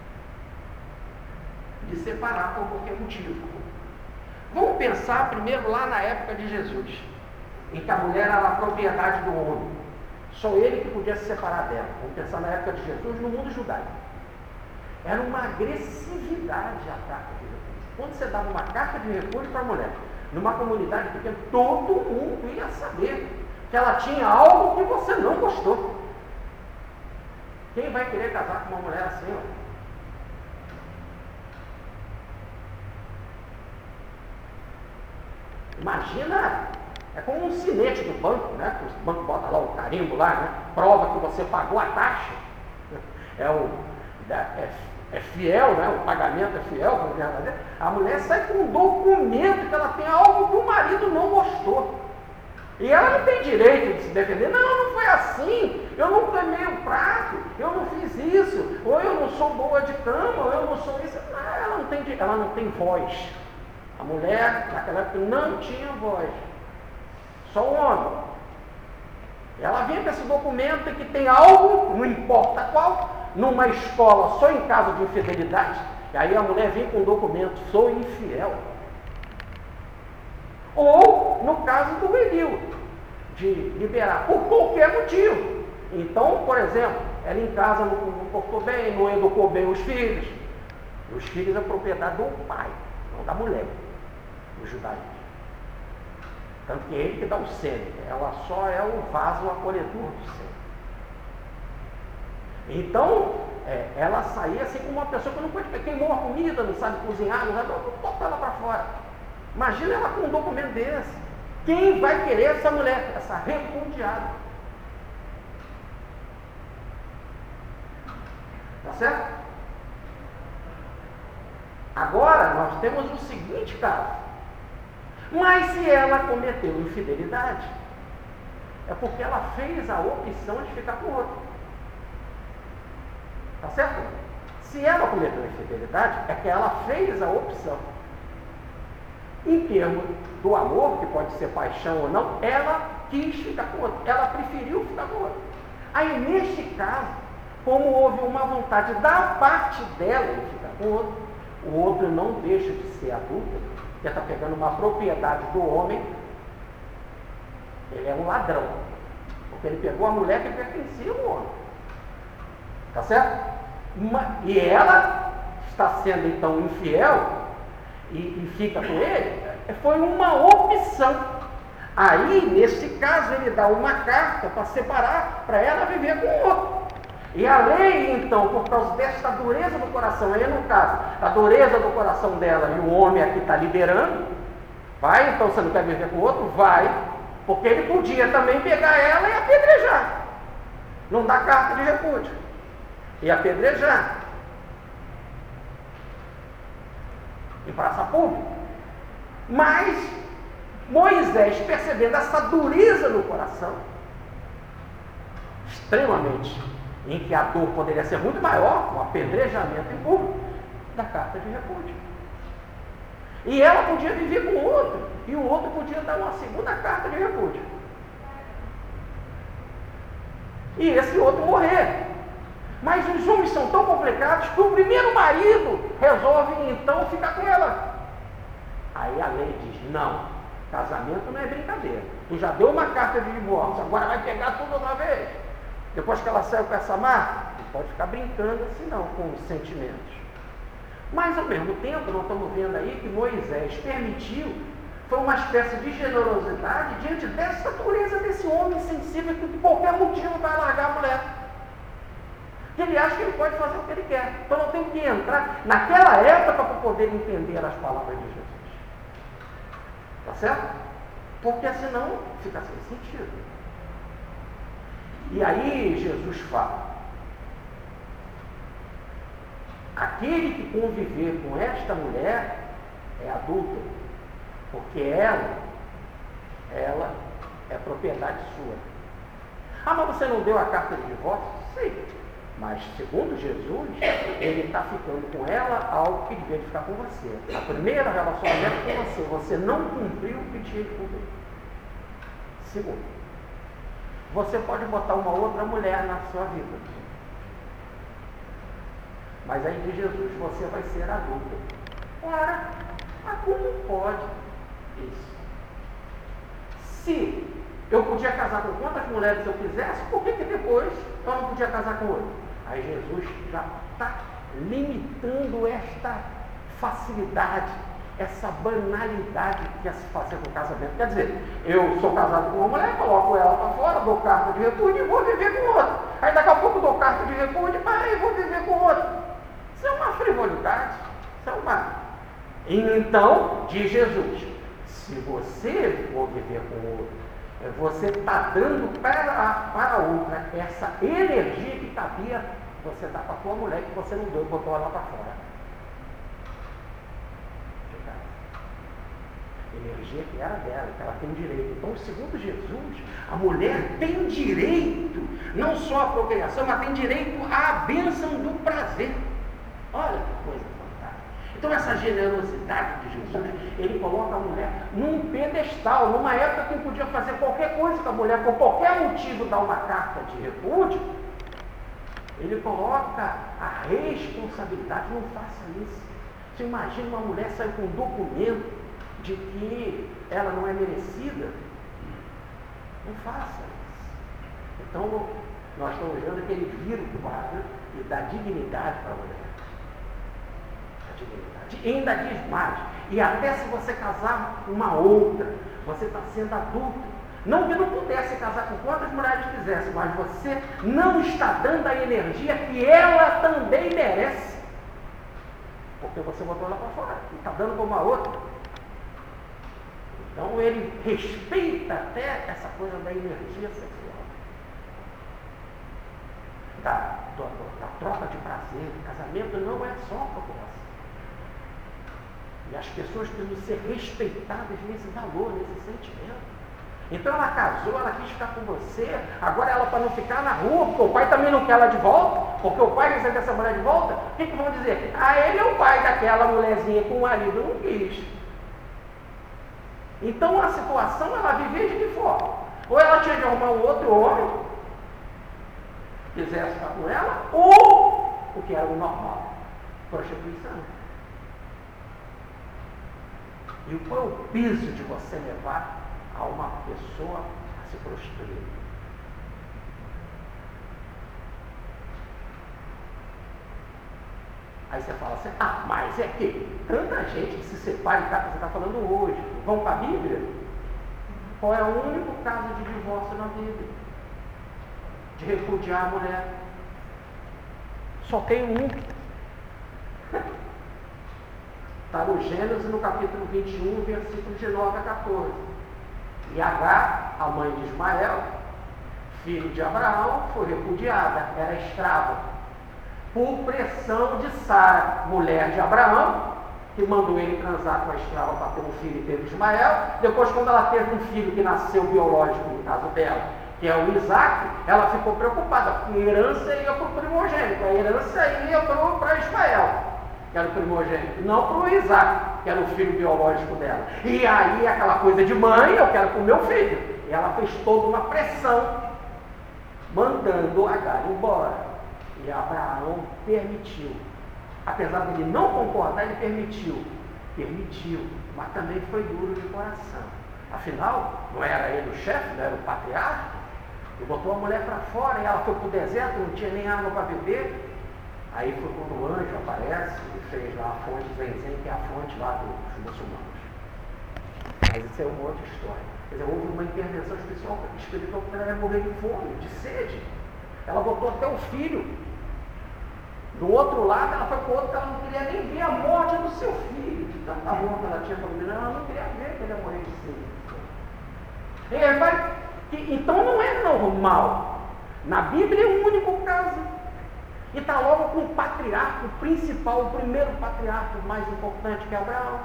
de separar por qualquer motivo. Vamos pensar primeiro lá na época de Jesus, em que a mulher era a propriedade do homem. Só ele que podia se separar dela. Vamos pensar na época de Jesus no mundo judaico. Era uma agressividade a carta de repúdio. Quando você dava uma carta de repúdio para a mulher, numa comunidade pequena, todo mundo ia saber que ela tinha algo que você não gostou. Quem vai querer casar com uma mulher assim? Ó? Imagina, é como um sinete do banco, né? O banco bota lá o carimbo lá, né? Prova que você pagou a taxa. É fiel, né? O pagamento é fiel. A mulher sai com um documento que ela tem algo que o marido não gostou. E ela não tem direito de se defender. Não foi assim. Eu não queimei o prato. Eu não fiz isso. Ou eu não sou boa de cama. Ou eu não sou isso. Não, ela não tem voz. A mulher, naquela época, não tinha voz. Só o homem. Ela vem com esse documento que tem algo, não importa qual, numa escola só em caso de infidelidade. E aí a mulher vem com um documento, sou infiel. Ou, no caso do Edil, de liberar por qualquer motivo. Então, por exemplo, ela em casa não portou bem, não educou bem os filhos. Os filhos é propriedade do pai, não da mulher, o judaísmo. Tanto que é ele que dá o sêmen, ela só é o vaso acolhedor do sêmen. Então, ela saía assim como uma pessoa que não pode, queimou a comida, não sabe cozinhar, não sabe, bota ela para fora. Imagina ela com um documento desse. Quem vai querer essa mulher, essa repudiada? Tá certo? Agora, nós temos o seguinte caso. Mas se ela cometeu infidelidade, é porque ela fez a opção de ficar com o outro. Tá certo? Se ela cometeu infidelidade, é que ela fez a opção. Em termos do amor, que pode ser paixão ou não, ela quis ficar com o outro. Ela preferiu ficar com o outro. Aí, neste caso, como houve uma vontade da parte dela de ficar com o outro não deixa de ser adulto, porque está pegando uma propriedade do homem, ele é um ladrão. Porque ele pegou a mulher que pertencia ao homem. Tá certo? E ela está sendo então infiel e fica com ele, foi uma opção. Aí, nesse caso, ele dá uma carta para separar, para ela viver com o outro. E a lei, então, por causa desta dureza do coração, aí no caso, a dureza do coração dela e o homem aqui está liderando, vai, então você não quer viver com o outro? Vai, porque ele podia também pegar ela e apedrejar. Não dá carta de repúdio. E apedrejar. Em praça pública. Mas Moisés, percebendo essa dureza no coração, extremamente, em que a dor poderia ser muito maior, o apedrejamento em público, da carta de repúdio. E ela podia viver com o outro, e o outro podia dar uma segunda carta de repúdio. E esse outro morrer. Mas os homens são tão complicados que o primeiro marido resolve então ficar com ela. Aí a lei diz, não, casamento não é brincadeira. Tu já deu uma carta de divórcio, agora vai pegar tudo outra vez. Depois que ela saiu com essa marca, não pode ficar brincando assim não, com os sentimentos. Mas ao mesmo tempo, nós estamos vendo aí que Moisés permitiu, foi uma espécie de generosidade diante dessa dureza desse homem sensível que por qualquer motivo vai largar a mulher. Ele acha que ele pode fazer o que ele quer. Então não tem que entrar naquela época para poder entender as palavras de Jesus. Tá certo? Porque senão fica sem sentido. E aí Jesus fala, aquele que conviver com esta mulher é adúltero, porque ela é propriedade sua. Ah, mas você não deu a carta de divórcio? Sim. Mas, segundo Jesus, ele está ficando com ela algo que devia ficar com você. A primeira relacionamento com você não cumpriu o que tinha que cumprir. Segundo, você pode botar uma outra mulher na sua vida. Mas aí de Jesus, você vai ser adulto. Ora, como pode isso? Se eu podia casar com quantas mulheres eu quisesse, por que depois eu não podia casar com outra? Aí Jesus já está limitando esta facilidade, essa banalidade que é se fazer com o casamento. Quer dizer, eu sou casado com uma mulher, coloco ela para fora, dou carta de repúdio e vou viver com outra. Aí daqui a pouco dou carta de repúdio, mas eu vou viver com outra. Isso é uma frivolidade, isso é uma... Então, diz Jesus, se você for viver com outro, você está dando para a outra essa energia que cabia, você dá para a tua mulher que você não deu, botou ela para fora. Energia que era dela, que ela tem direito. Então, segundo Jesus, a mulher tem direito, não só à procriação, mas tem direito à bênção do prazer. Olha que coisa fantástica. Então, essa generosidade de Jesus, ele coloca a mulher num pedestal, numa época que ele podia fazer qualquer coisa com a mulher, por qualquer motivo dar uma carta de repúdio, ele coloca a responsabilidade, não faça isso. Você imagina uma mulher sair com um documento de que ela não é merecida? Não faça isso. Então, nós estamos vendo que ele vira o quadro e dá dignidade para a mulher. E ainda diz mais, e até se você casar uma outra, Você está sendo adulto. Não que não pudesse casar com quantas mulheres quisesse, mas você não está dando a energia que ela também merece. Porque você botou ela para fora e está dando para uma outra. Então ele respeita até essa coisa da energia sexual. Da troca de prazer. O casamento não é só procuração. E as pessoas precisam ser respeitadas nesse valor, nesse sentimento. Então ela casou, ela quis ficar com você, agora ela para não ficar na rua, porque o pai também não quer ela de volta, porque o pai recebe essa mulher de volta, o que vão dizer? Ah, ele é o pai daquela mulherzinha que o marido não quis. Então a situação ela vivia de que forma? Ou ela tinha de arrumar um outro homem, que quisesse ficar com ela, ou o que era o normal, prostituição. E qual é o peso de você levar a uma pessoa a se prostituir? Aí você fala assim, mas é que tanta gente que se separa e você está falando hoje. Vamos para a Bíblia? Qual é o único caso de divórcio na Bíblia? De repudiar a mulher? Só tem um. Está no Gênesis, no capítulo 21, versículos de 9 a 14. E Agar, a mãe de Ismael, filho de Abraão, foi repudiada, era escrava, por pressão de Sara, mulher de Abraão, que mandou ele transar com a escrava para ter um filho e teve Ismael. Depois, quando ela teve um filho que nasceu biológico, no caso dela, que é o Isaac, ela ficou preocupada, porque a herança ia para o primogênito, a herança ia para Ismael, que era o primogênito, não para o Isaac, que era o filho biológico dela. E aí, aquela coisa de mãe, eu quero com o meu filho. E ela fez toda uma pressão, mandando Agar embora. E Abraão permitiu. Apesar de ele não concordar, ele permitiu. Permitiu, mas também foi duro de coração. Afinal, não era ele o chefe, não era o patriarca. Ele botou a mulher para fora e ela foi para o deserto, não tinha nem água para beber. Aí foi quando o anjo aparece e fez lá a fonte Zenzém, que é a fonte lá dos muçulmanos. Mas isso é uma outra história. Quer dizer, houve uma intervenção espiritual porque ela ia morrer de fome, de sede. Ela botou até o filho. Do outro lado, ela foi para o outro, ela não queria nem ver a morte do seu filho. De tanta honra que ela tinha para o menino, ela não queria ver que ele ia morrer de sede. Então não é normal. Na Bíblia é o único caso. E está logo com o patriarca, o principal, o primeiro patriarca, o mais importante, que é Abraão.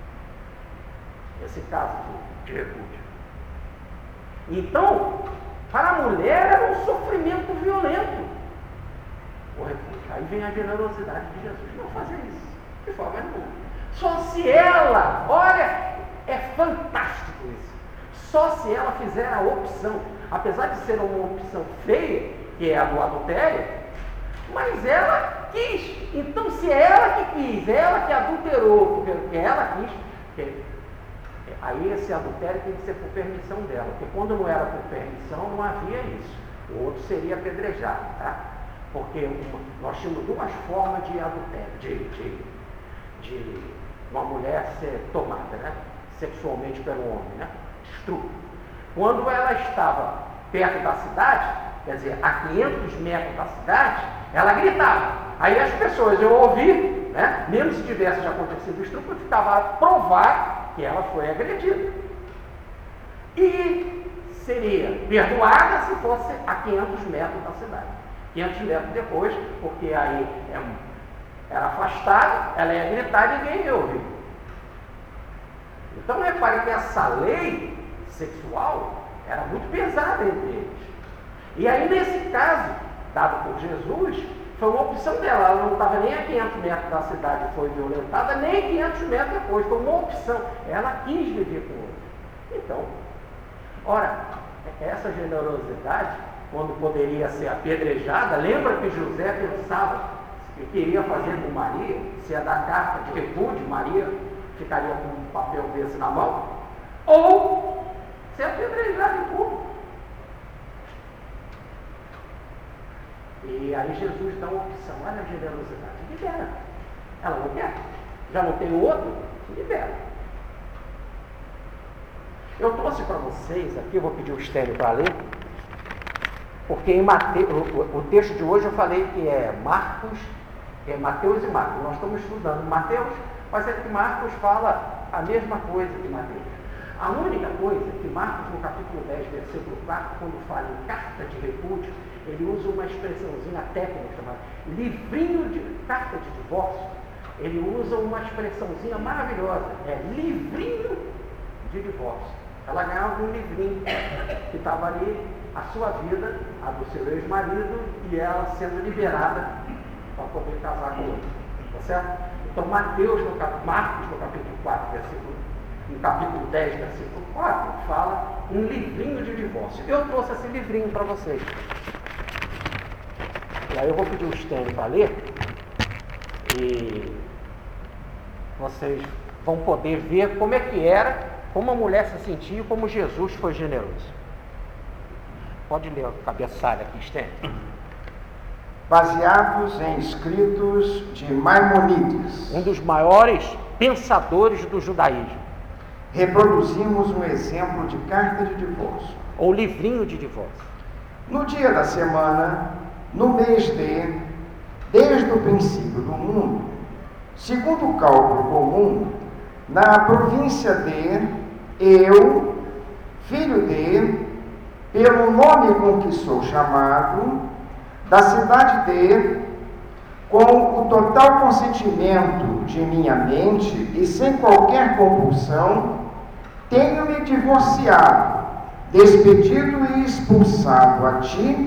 Esse caso de repúdio. Então, para a mulher era um sofrimento violento o repúdio. Aí vem a generosidade de Jesus. Não fazer isso, de forma nenhuma. Só se ela, olha, é fantástico isso. Só se ela fizer a opção, apesar de ser uma opção feia, que é a do adultério, mas ela quis. Então, se é ela que quis, ela que adulterou, porque ela quis, aí esse adultério tem que ser por permissão dela, porque quando não era por permissão, não havia isso. O outro seria apedrejado, tá? Porque nós tínhamos duas formas de adultério, de uma mulher ser tomada, né? Sexualmente pelo homem, né? Estupro. Quando ela estava perto da cidade, quer dizer, a 500 metros da cidade, ela gritava. Aí as pessoas iam ouvir, né? Mesmo se tivesse já acontecido o estupro, ficava a provar que ela foi agredida. E seria perdoada se fosse a 500 metros da cidade. 500 metros depois, porque aí era afastada, ela ia gritar e ninguém ia ouvir. Então repare que essa lei sexual era muito pesada entre eles. E aí nesse caso, dado por Jesus, foi uma opção dela. Ela não estava nem a 500 metros da cidade, foi violentada, nem 500 metros depois, foi uma opção. Ela quis viver com ele. Então, ora, essa generosidade, quando poderia ser apedrejada, lembra que José pensava que queria fazer com Maria, se ia dar carta de repúdio, Maria ficaria com um papel desse na mão, ou ser apedrejada em público. E aí Jesus dá uma opção, olha a generosidade, libera. Ela não quer, já não tem o outro, libera. Eu trouxe para vocês aqui, eu vou pedir o Stênio para ler, porque em Mateus, o texto de hoje eu falei que é Mateus e Marcos. Nós estamos estudando Mateus, mas é que Marcos fala a mesma coisa que Mateus. A única coisa que Marcos, no capítulo 10, versículo 4, quando fala em carta de repúdio, ele usa uma expressãozinha técnica chamada livrinho de carta de divórcio. Ele usa uma expressãozinha maravilhosa, livrinho de divórcio. Ela ganhava um livrinho que estava ali, a sua vida, a do seu ex-marido, e ela sendo liberada para poder casar com ele. Tá certo? Então, Marcos, no capítulo 4, no capítulo 10, versículo 4, fala um livrinho de divórcio. Eu trouxe esse livrinho para vocês. E aí eu vou pedir o Stênio para ler, e vocês vão poder ver como é que era, como a mulher se sentia e como Jesus foi generoso. Pode ler a cabeçalha aqui, Stênio. Baseados em escritos de Maimonides, Um dos maiores pensadores do judaísmo. reproduzimos um exemplo de carta de divórcio. Ou livrinho de divórcio. No dia da semana, no mês desde o princípio do mundo, segundo o cálculo comum, na província de eu, filho de, pelo nome com que sou chamado, da cidade de, com o total consentimento de minha mente e sem qualquer compulsão, tenho-me divorciado, despedido e expulsado a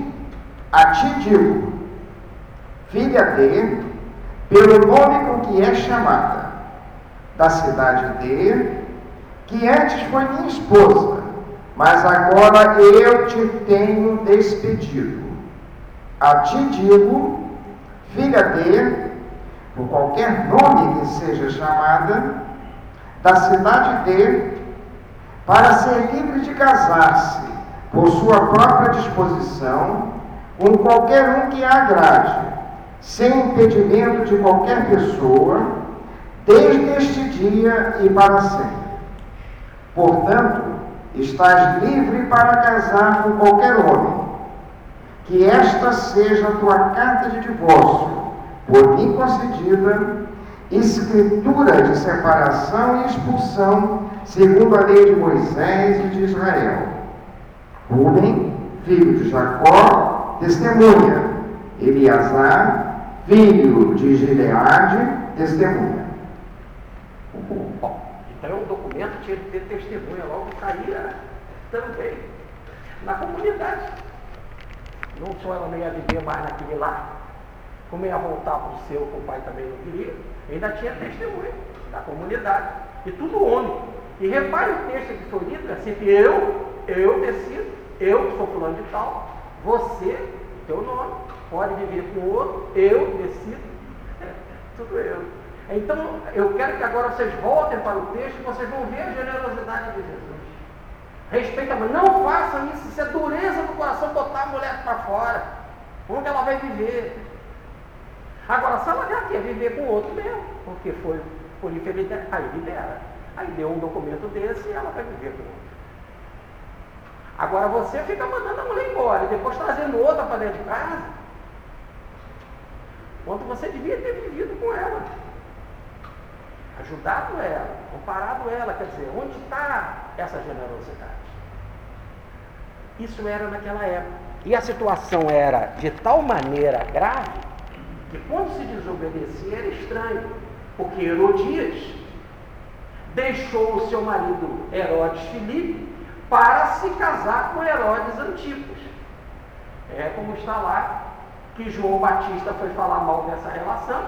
ti digo, filha de, pelo nome com que é chamada, da cidade de, que antes foi minha esposa, mas agora eu te tenho despedido. A ti digo, filha de, por qualquer nome que seja chamada, da cidade de, para ser livre de casar-se, por sua própria disposição, com qualquer um que a agrade, sem impedimento de qualquer pessoa, desde este dia e para sempre. Portanto, estás livre para casar com qualquer homem. Que esta seja a tua carta de divórcio, por mim concedida, escritura de separação e expulsão, segundo a lei de Moisés e de Israel. Rubem, filho de Jacó, testemunha. Eleazar, filho de Gileade, testemunha. Bom, então o documento tinha que ter testemunha, logo caía também na comunidade. Não só ela não ia viver mais naquele lar, como ia voltar para o seu, que o pai também não queria, ainda tinha testemunha da comunidade, e tudo homem. E repare o texto que foi lido, é assim, eu decido, eu que sou fulano de tal, você, teu nome, pode viver com o outro, eu decido, tudo eu. Então, eu quero que agora vocês voltem para o texto e vocês vão ver a generosidade de Jesus. Respeita a mulher, não façam isso é dureza do coração botar a mulher para fora. Onde ela vai viver? Agora, se ela já quer viver com o outro mesmo, porque foi por infidelidade, aí libera. Aí deu um documento desse e ela vai viver com o outro. Agora você fica mandando a mulher embora e depois trazendo outra para dentro de casa, quando você devia ter vivido com ela, ajudado ela, amparado ela, quer dizer, onde está essa generosidade? Isso era naquela época. E a situação era de tal maneira grave que quando se desobedecia era estranho, porque Herodias deixou o seu marido Herodes Filipe para se casar com Herodes Antipas. É como está lá que João Batista foi falar mal dessa relação,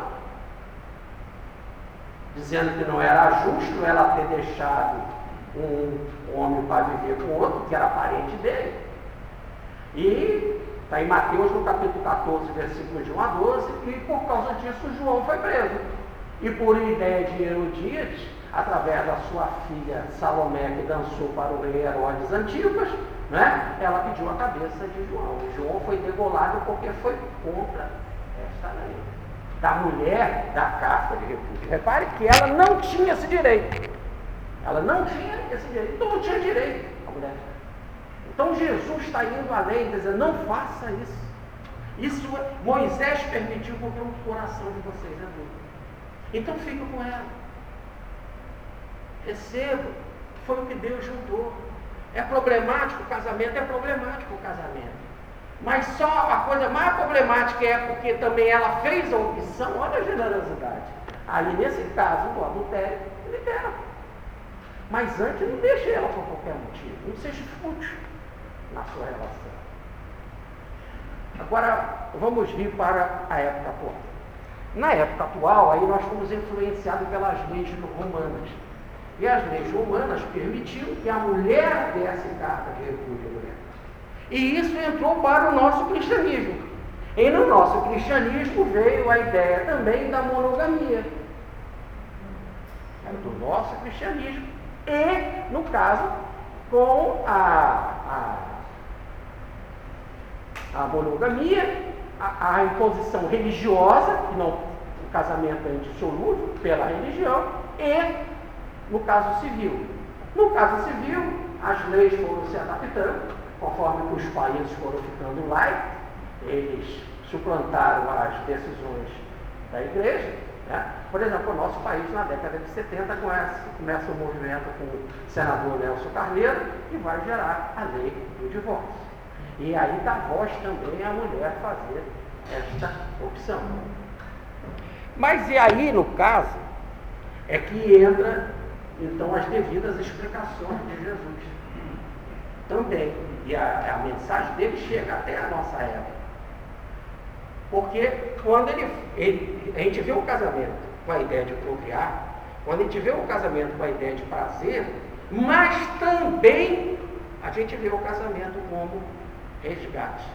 dizendo que não era justo ela ter deixado um homem para viver com outro, que era parente dele. E está em Mateus, no capítulo 14, versículos de 1 a 12, e por causa disso João foi preso. E por ideia de Herodias, através da sua filha Salomé, que dançou para o rei Herodes Antipas, né, ela pediu a cabeça de João. João foi degolado porque foi contra esta lei da mulher da carta de repúdio. Repare que ela não tinha esse direito. Ela não tinha esse direito, então não tinha direito a mulher. Então Jesus está indo além, dizendo, não faça isso. Isso Moisés permitiu porque o coração de vocês é duro. Então fica com ela. Receba. Foi o que Deus juntou. É problemático o casamento? É problemático o casamento. Mas só a coisa mais problemática é porque também ela fez a opção, olha a generosidade. Aí nesse caso, do adultério, libera. Mas antes não deixe ela por qualquer motivo. Não seja fútil na sua relação. Agora, vamos vir para a época atual. Na época atual, aí nós fomos influenciados pelas leis romanas. E as leis romanas permitiam que a mulher desse carta de repúdio à mulher. E isso entrou para o nosso cristianismo. E no nosso cristianismo veio a ideia também da monogamia. É do nosso cristianismo. E, no caso, com a monogamia, a imposição religiosa, que não, o casamento é indissolúvel pela religião, e no caso civil. No caso civil, as leis foram se adaptando, conforme os países foram ficando laicos, eles suplantaram as decisões da igreja. Né? Por exemplo, o nosso país, na década de 70, começa o movimento com o senador Nelson Carneiro, que vai gerar a lei do divórcio. E aí dá voz também à mulher fazer esta opção. Mas e aí, no caso, é que entra, então, as devidas explicações de Jesus. Também. E a mensagem dele chega até a nossa época. Porque quando a gente vê o casamento com a ideia de procriar, quando a gente vê o casamento com a ideia de prazer, mas também a gente vê o casamento como resgate.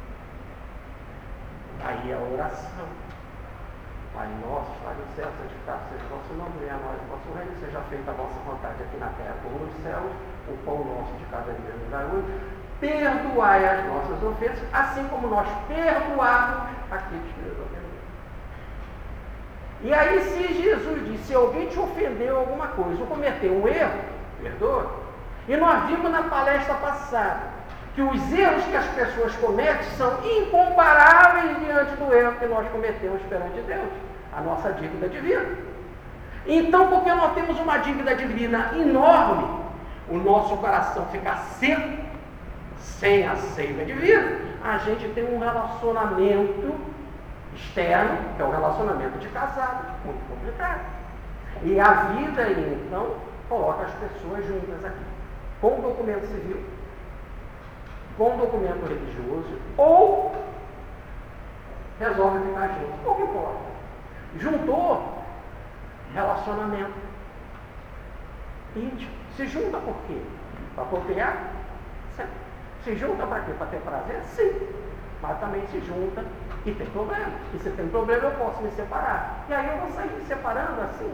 Aí a oração. Pai nosso, Pai do céu, santificado seja o vosso nome, venha a nós o vosso reino, seja feita a vossa vontade aqui na terra como nos céus, o pão nosso de cada dia nos dai hoje. Perdoai as nossas ofensas, assim como nós perdoamos aqueles que nos ofenderam. E aí, se Jesus disse, se alguém te ofendeu alguma coisa, ou cometeu um erro, perdoa. E nós vimos na palestra passada que os erros que as pessoas cometem são incomparáveis diante do erro que nós cometemos perante Deus, a nossa dívida divina. Então, porque nós temos uma dívida divina enorme, o nosso coração fica seco, sem a seiva divina, a gente tem um relacionamento externo, que é o relacionamento de casado, muito complicado. E a vida, então, coloca as pessoas juntas aqui, com o documento civil, com documento religioso, ou resolve ficar junto, pouco importa. Juntou, relacionamento íntimo. Se junta por quê? Para procriar? Sim. Se junta para quê? Para ter prazer? Sim. Mas também se junta e tem problema. E se tem problema, eu posso me separar. E aí eu vou sair me separando assim?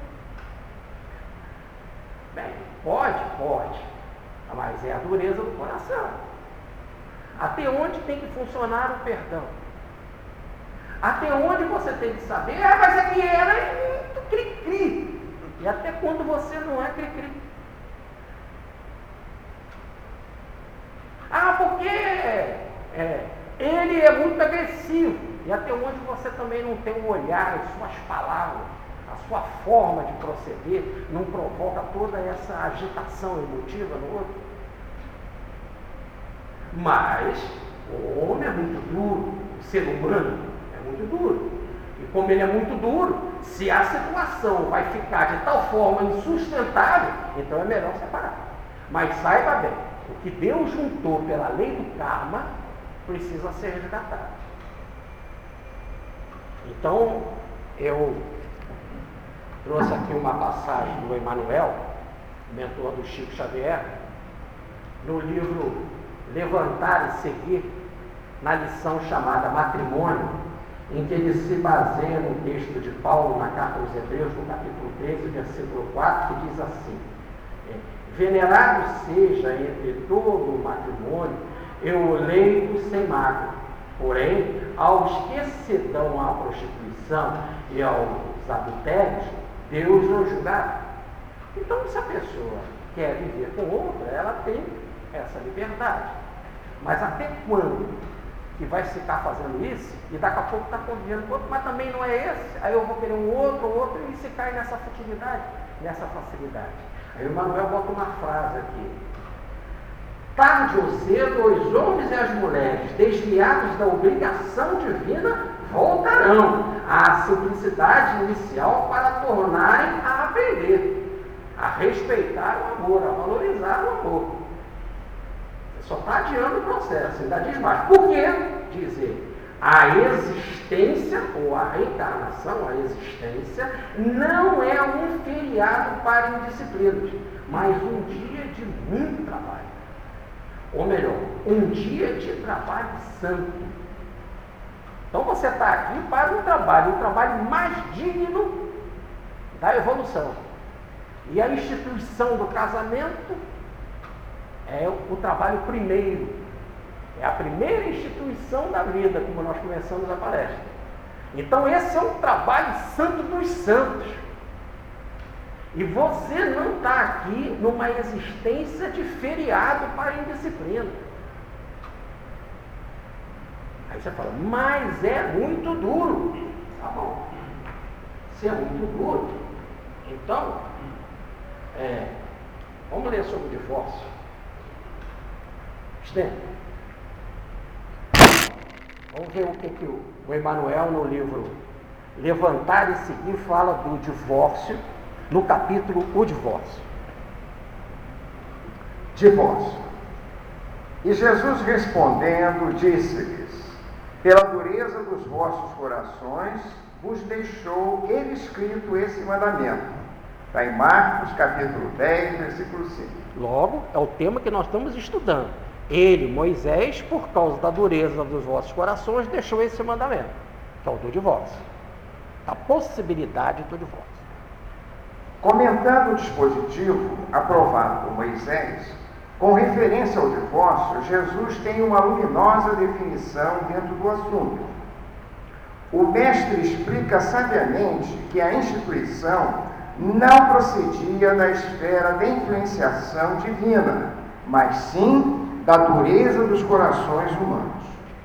Bem, pode. Mas é a dureza do coração. Até onde tem que funcionar o perdão? Até onde você tem que saber, mas aqui era muito cri-cri. E até quando você não é cri-cri? Porque ele é muito agressivo. E até onde você também não tem um olhar, as suas palavras, a sua forma de proceder, não provoca toda essa agitação emotiva no outro? Mas o homem é muito duro, o ser humano é muito duro. E como ele é muito duro, se a situação vai ficar de tal forma insustentável, então é melhor separar. Mas saiba bem, o que Deus juntou pela lei do karma precisa ser resgatado. Então, eu trouxe aqui uma passagem do Emmanuel, mentor do Chico Xavier, no livro Levantar e Seguir, na lição chamada Matrimônio, em que ele se baseia no texto de Paulo na carta aos Hebreus, no capítulo 13, versículo 4, que diz assim: venerado seja entre todo o matrimônio o leito sem mácula, porém, aos que se dão à prostituição e aos adultérios, Deus não julgará. Então, se a pessoa quer viver com outra, ela tem essa liberdade. Mas até quando que vai ficar fazendo isso e daqui a pouco está convivendo com outro, mas também não é esse, aí eu vou querer um outro, e se cai nessa futilidade, nessa facilidade. Aí o Emmanuel bota uma frase aqui: tarde ou cedo, os homens e as mulheres, desviados da obrigação divina, voltarão à simplicidade inicial para tornarem a aprender, a respeitar o amor, a valorizar o amor. Você só está adiando o processo, ainda diz mais. Por quê? Diz ele: a existência, ou a reencarnação, a existência, não é um feriado para indisciplinas, mas um dia de muito trabalho. Ou melhor, um dia de trabalho santo. Então você está aqui para um trabalho mais digno da evolução. E a instituição do casamento é o trabalho primeiro. É a primeira instituição da vida, como nós começamos a palestra. Então esse é um trabalho santo dos santos. E você não está aqui numa existência de feriado para indisciplina. Aí você fala, mas é muito duro. Tá bom. Se é muito duro, então, vamos ler sobre o divórcio. Vamos ver o que o Emmanuel, no livro Levantar e Seguir, fala do divórcio, no capítulo O Divórcio. Divórcio. E Jesus respondendo, disse-lhes: pela dureza dos vossos corações, vos deixou ele escrito esse mandamento. Está em Marcos, capítulo 10, versículo 5. Logo, é o tema que nós estamos estudando. Ele, Moisés, por causa da dureza dos vossos corações, deixou esse mandamento, que é o do divórcio. A possibilidade do divórcio. Comentando o dispositivo aprovado por Moisés, com referência ao divórcio, Jesus tem uma luminosa definição dentro do assunto. O mestre explica sabiamente que a instituição não procedia da esfera da influenciação divina, mas sim da dureza dos corações humanos.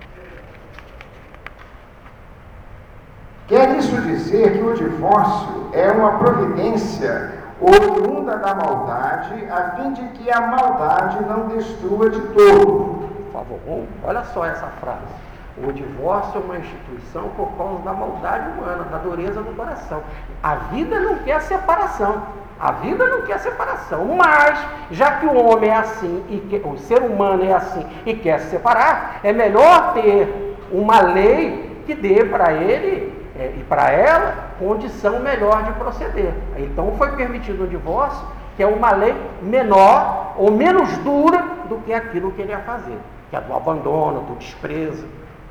Quer isso dizer que o divórcio é uma providência oriunda da maldade, a fim de que a maldade não destrua de todo. Por favor, olha só essa frase. O divórcio é uma instituição por causa da maldade humana, da dureza do coração. A vida não quer separação. A vida não quer separação. Mas, já que o homem é assim, o ser humano é assim e quer se separar, é melhor ter uma lei que dê para ele e para ela condição melhor de proceder. Então foi permitido o divórcio, que é uma lei menor ou menos dura do que aquilo que ele ia fazer, que é do abandono, do desprezo.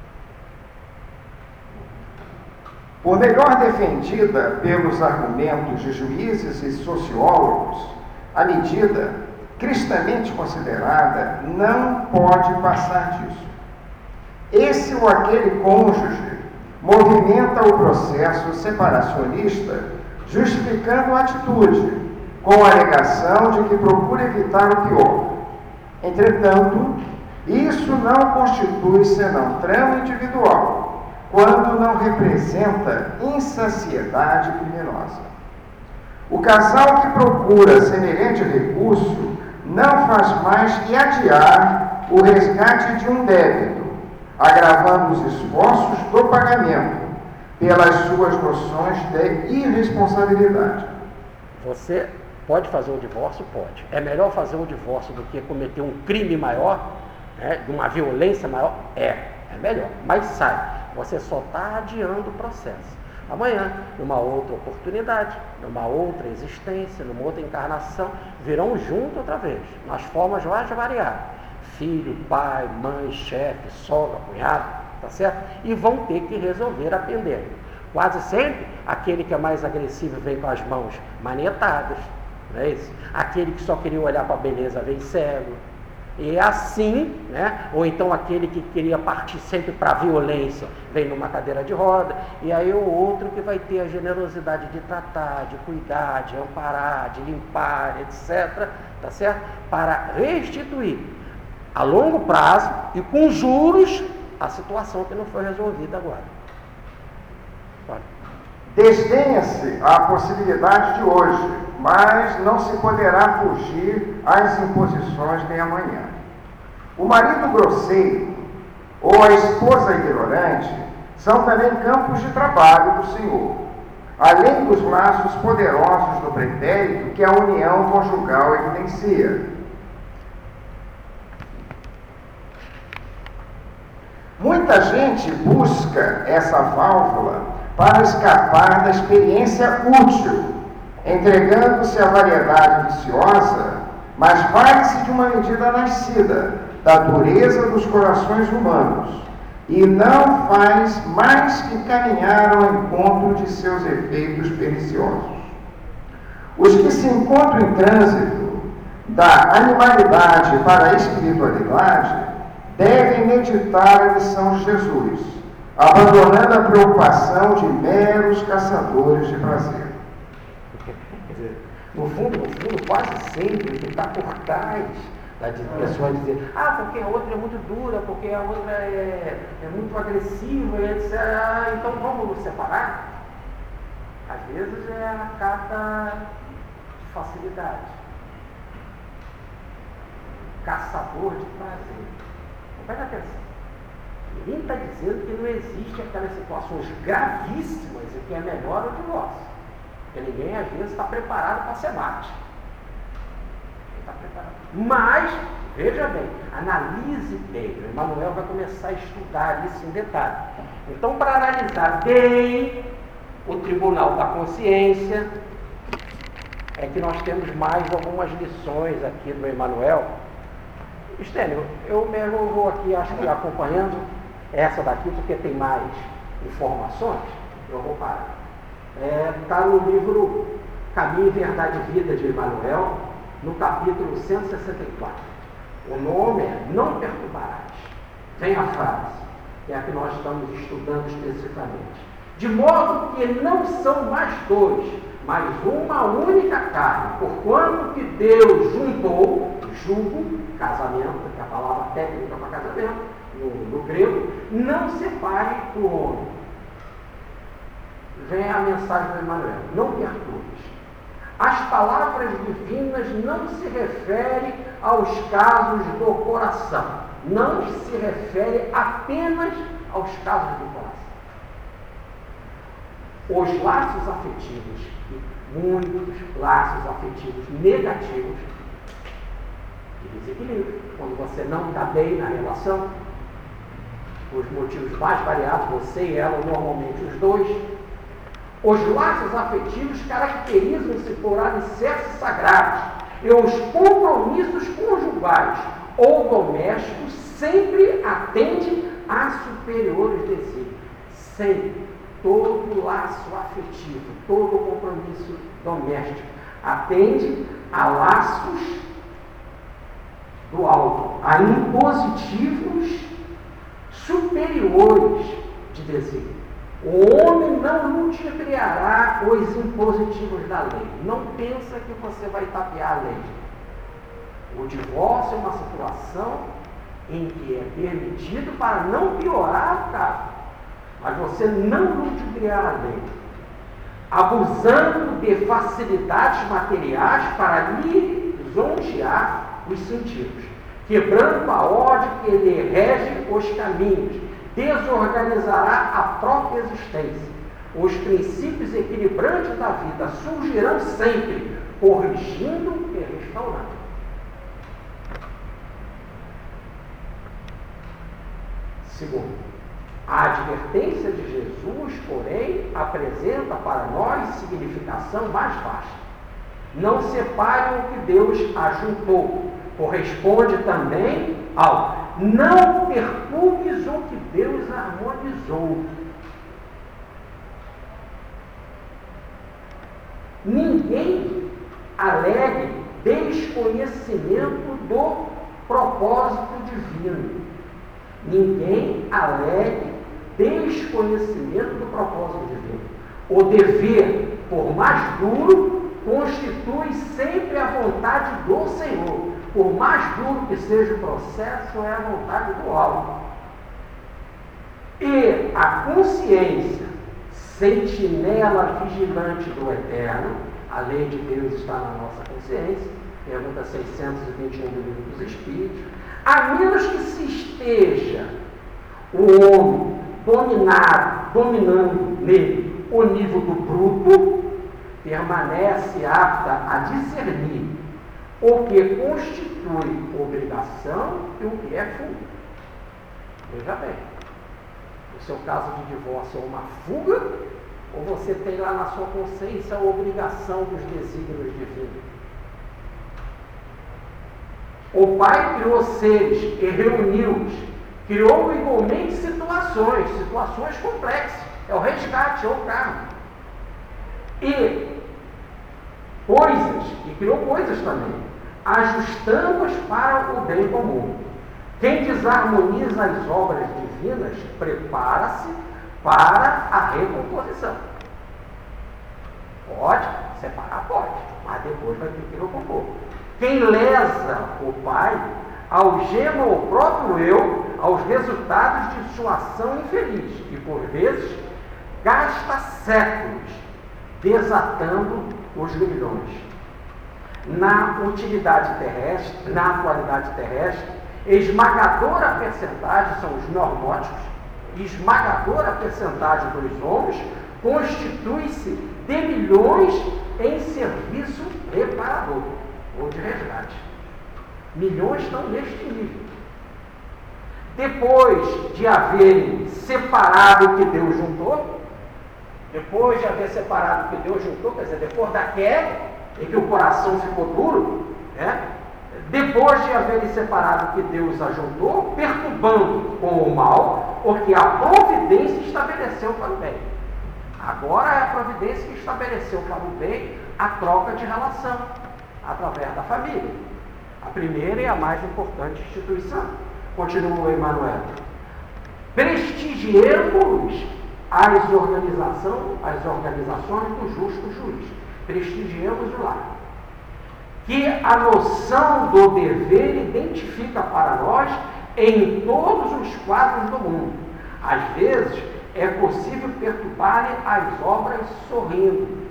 Por melhor defendida pelos argumentos de juízes e sociólogos, a medida, cristamente considerada, não pode passar disso. Esse ou aquele cônjuge movimenta o processo separacionista, justificando a atitude, com a alegação de que procura evitar o pior. Entretanto, isso não constitui senão trama individual, quando não representa insaciedade criminosa. O casal que procura semelhante recurso não faz mais que adiar o resgate de um débito, agravando os esforços do pagamento pelas suas noções de irresponsabilidade. Você pode fazer o divórcio? Pode. É melhor fazer o divórcio do que cometer um crime maior, de uma violência maior? É melhor. Mas sai. Você só está adiando o processo. Amanhã, numa outra oportunidade, numa outra existência, numa outra encarnação, virão junto outra vez, nas formas mais variadas. Filho, pai, mãe, chefe, sogra, cunhado, tá certo? E vão ter que resolver a pendência. Quase sempre, aquele que é mais agressivo vem com as mãos manietadas, não é isso? Aquele que só queria olhar para a beleza vem cego. E assim, né? Ou então aquele que queria partir sempre para a violência, vem numa cadeira de roda, e aí o outro que vai ter a generosidade de tratar, de cuidar, de amparar, de limpar, etc., tá certo? Para restituir a longo prazo e com juros a situação que não foi resolvida agora. Pode. Desdenha-se a possibilidade de hoje, mas não se poderá fugir às imposições de amanhã. O marido grosseiro ou a esposa ignorante são também campos de trabalho do Senhor, além dos laços poderosos do pretérito que a união conjugal evidencia. Muita gente busca essa válvula para escapar da experiência útil, entregando-se à variedade viciosa, mas vale-se de uma medida nascida da dureza dos corações humanos e não faz mais que caminhar ao encontro de seus efeitos perniciosos. Os que se encontram em trânsito da animalidade para a espiritualidade devem meditar a lição de Jesus, abandonando a preocupação de meros caçadores de prazer. Quer dizer, no fundo, quase sempre o que está por trás da pessoa dizer, porque a outra é muito dura, porque a outra é muito agressiva, etc. Então vamos nos separar? Às vezes é a carta de facilidade. Caçador de prazer. Presta atenção. Ninguém está dizendo que não existe aquelas situações gravíssimas e que é melhor o divórcio. Porque ninguém, às vezes, está preparado para ser mate. Ninguém está preparado. Mas, veja bem, analise bem. O Emmanuel vai começar a estudar isso em detalhe. Então, para analisar bem o Tribunal da Consciência, é que nós temos mais algumas lições aqui do Emmanuel. Estênio, eu mesmo vou aqui, acho que acompanhando essa daqui, porque tem mais informações, eu vou parar. Está no livro Caminho, Verdade e Vida de Emmanuel, no capítulo 164. O nome é Não Perturbarás. Vem a frase, que é a que nós estamos estudando especificamente. De modo que não são mais dois, mas uma única carne, porquanto que Deus juntou, jugo, casamento, que é a palavra técnica para casamento, no grego, não separe o homem. Vem a mensagem do Emmanuel, não perturbes. As palavras divinas não se referem aos casos do coração, não se refere apenas aos casos do coração. Os laços afetivos, muitos laços afetivos negativos, de desequilíbrio, quando você não está bem na relação, os motivos mais variados, você e ela, normalmente os dois. Os laços afetivos caracterizam-se por alicerces sagrados, e os compromissos conjugais ou domésticos sempre atendem a superiores desígnios. Sempre, todo laço afetivo, todo compromisso doméstico atende a laços do alto, a impositivos superiores de desígnio. O homem não ludibriará os impositivos da lei. Não pensa que você vai tapear a lei. O divórcio é uma situação em que é permitido para não piorar o caso, mas você não ludibriar a lei, abusando de facilidades materiais para lisonjear os sentidos, quebrando a ordem que lhe rege os caminhos, desorganizará a própria existência. Os princípios equilibrantes da vida surgirão sempre, corrigindo e restaurando. Segundo, a advertência de Jesus, porém, apresenta para nós significação mais vasta. Não separe o que Deus ajuntou, corresponde também ao não perturbes o que Deus harmonizou. Ninguém alegue desconhecimento do propósito divino. Ninguém alegue desconhecimento do propósito divino. O dever, por mais duro, constitui sempre a vontade do Senhor. Por mais duro que seja o processo, é a vontade do alto. E a consciência, sentinela vigilante do Eterno, a lei de Deus está na nossa consciência, pergunta 621 do Livro dos Espíritos, a menos que se esteja o homem dominando nele o nível do bruto, permanece apta a discernir o que constitui obrigação e o que é fuga. Veja bem, o seu caso de divórcio é uma fuga, ou você tem lá na sua consciência a obrigação dos desígnios divinos? O Pai criou seres e reuniu-os, criou igualmente situações complexas, é o resgate, é o karma. E criou coisas também, ajustando-as para o bem comum. Quem desarmoniza as obras divinas, prepara-se para a recomposição. Pode, separar pode, mas depois vai ter que recompor. Quem lesa o Pai, algema o próprio eu aos resultados de sua ação infeliz e, por vezes, gasta séculos desatando os grilhões. Na atualidade terrestre, esmagadora percentagem são os normóticos, esmagadora percentagem dos homens constitui-se de milhões em serviço reparador ou de resgate. Milhões estão neste nível. Depois de haverem separado o que Deus juntou, depois de haver separado o que Deus juntou, quer dizer, depois da queda, em que o coração ficou duro, né? Depois de haverem separado o que Deus ajuntou, perturbando com o mal, o que a providência estabeleceu para o bem. Agora é a providência que estabeleceu para o bem a troca de relação, através da família. A primeira e a mais importante instituição. Continua Emmanuel. Prestigiemos as organizações do justo juiz. Prestigiemos o lar. Que a noção do dever identifica para nós em todos os quadros do mundo. Às vezes, é possível perturbar as obras sorrindo,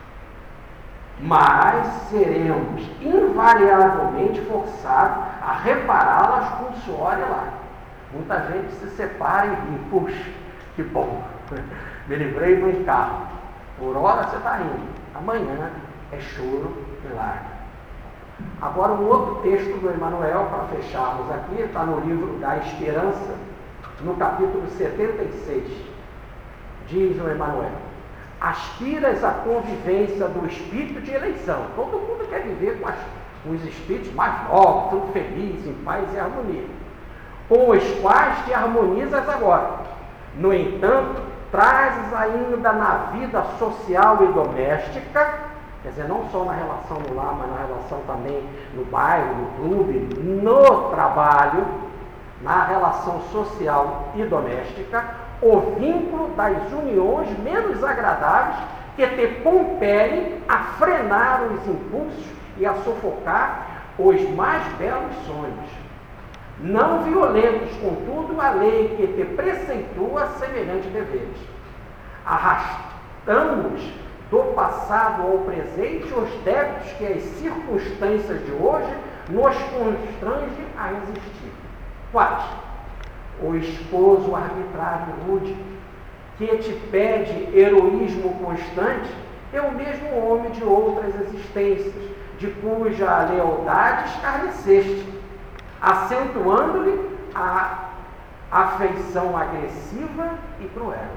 mas seremos invariavelmente forçados a repará-las com suor e lágrimas. Muita gente se separa e ri. Puxa, que bom, me livrei do encargo. Por hora você está rindo, amanhã é choro e lágrimas. Agora um outro texto do Emmanuel, para fecharmos aqui, está no livro da Esperança, no capítulo 76. Diz o Emmanuel: aspiras à convivência do espírito de eleição. Todo mundo quer viver com os espíritos mais novos, tudo feliz, em paz e harmonia, com os quais te harmonizas agora. No entanto, trazes ainda na vida social e doméstica, quer dizer, não só na relação no lar, mas na relação também no bairro, no clube, no trabalho, na relação social e doméstica, o vínculo das uniões menos agradáveis que te compelem a frenar os impulsos e a sufocar os mais belos sonhos. Não violentos, contudo, a lei que te preceitua semelhantes deveres. Arrastamos do passado ao presente os débitos que as circunstâncias de hoje nos constrangem a existir. 4. O esposo arbitrário e rude, que te pede heroísmo constante, é o mesmo homem de outras existências, de cuja lealdade escarneceste, acentuando-lhe a afeição agressiva e cruel.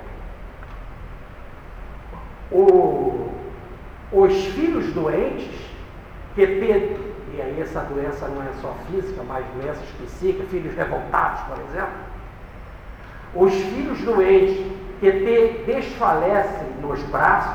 Os filhos doentes, que e aí essa doença não é só física, mas doenças psíquicas, filhos revoltados, por exemplo, os filhos doentes que te desfalecem nos braços,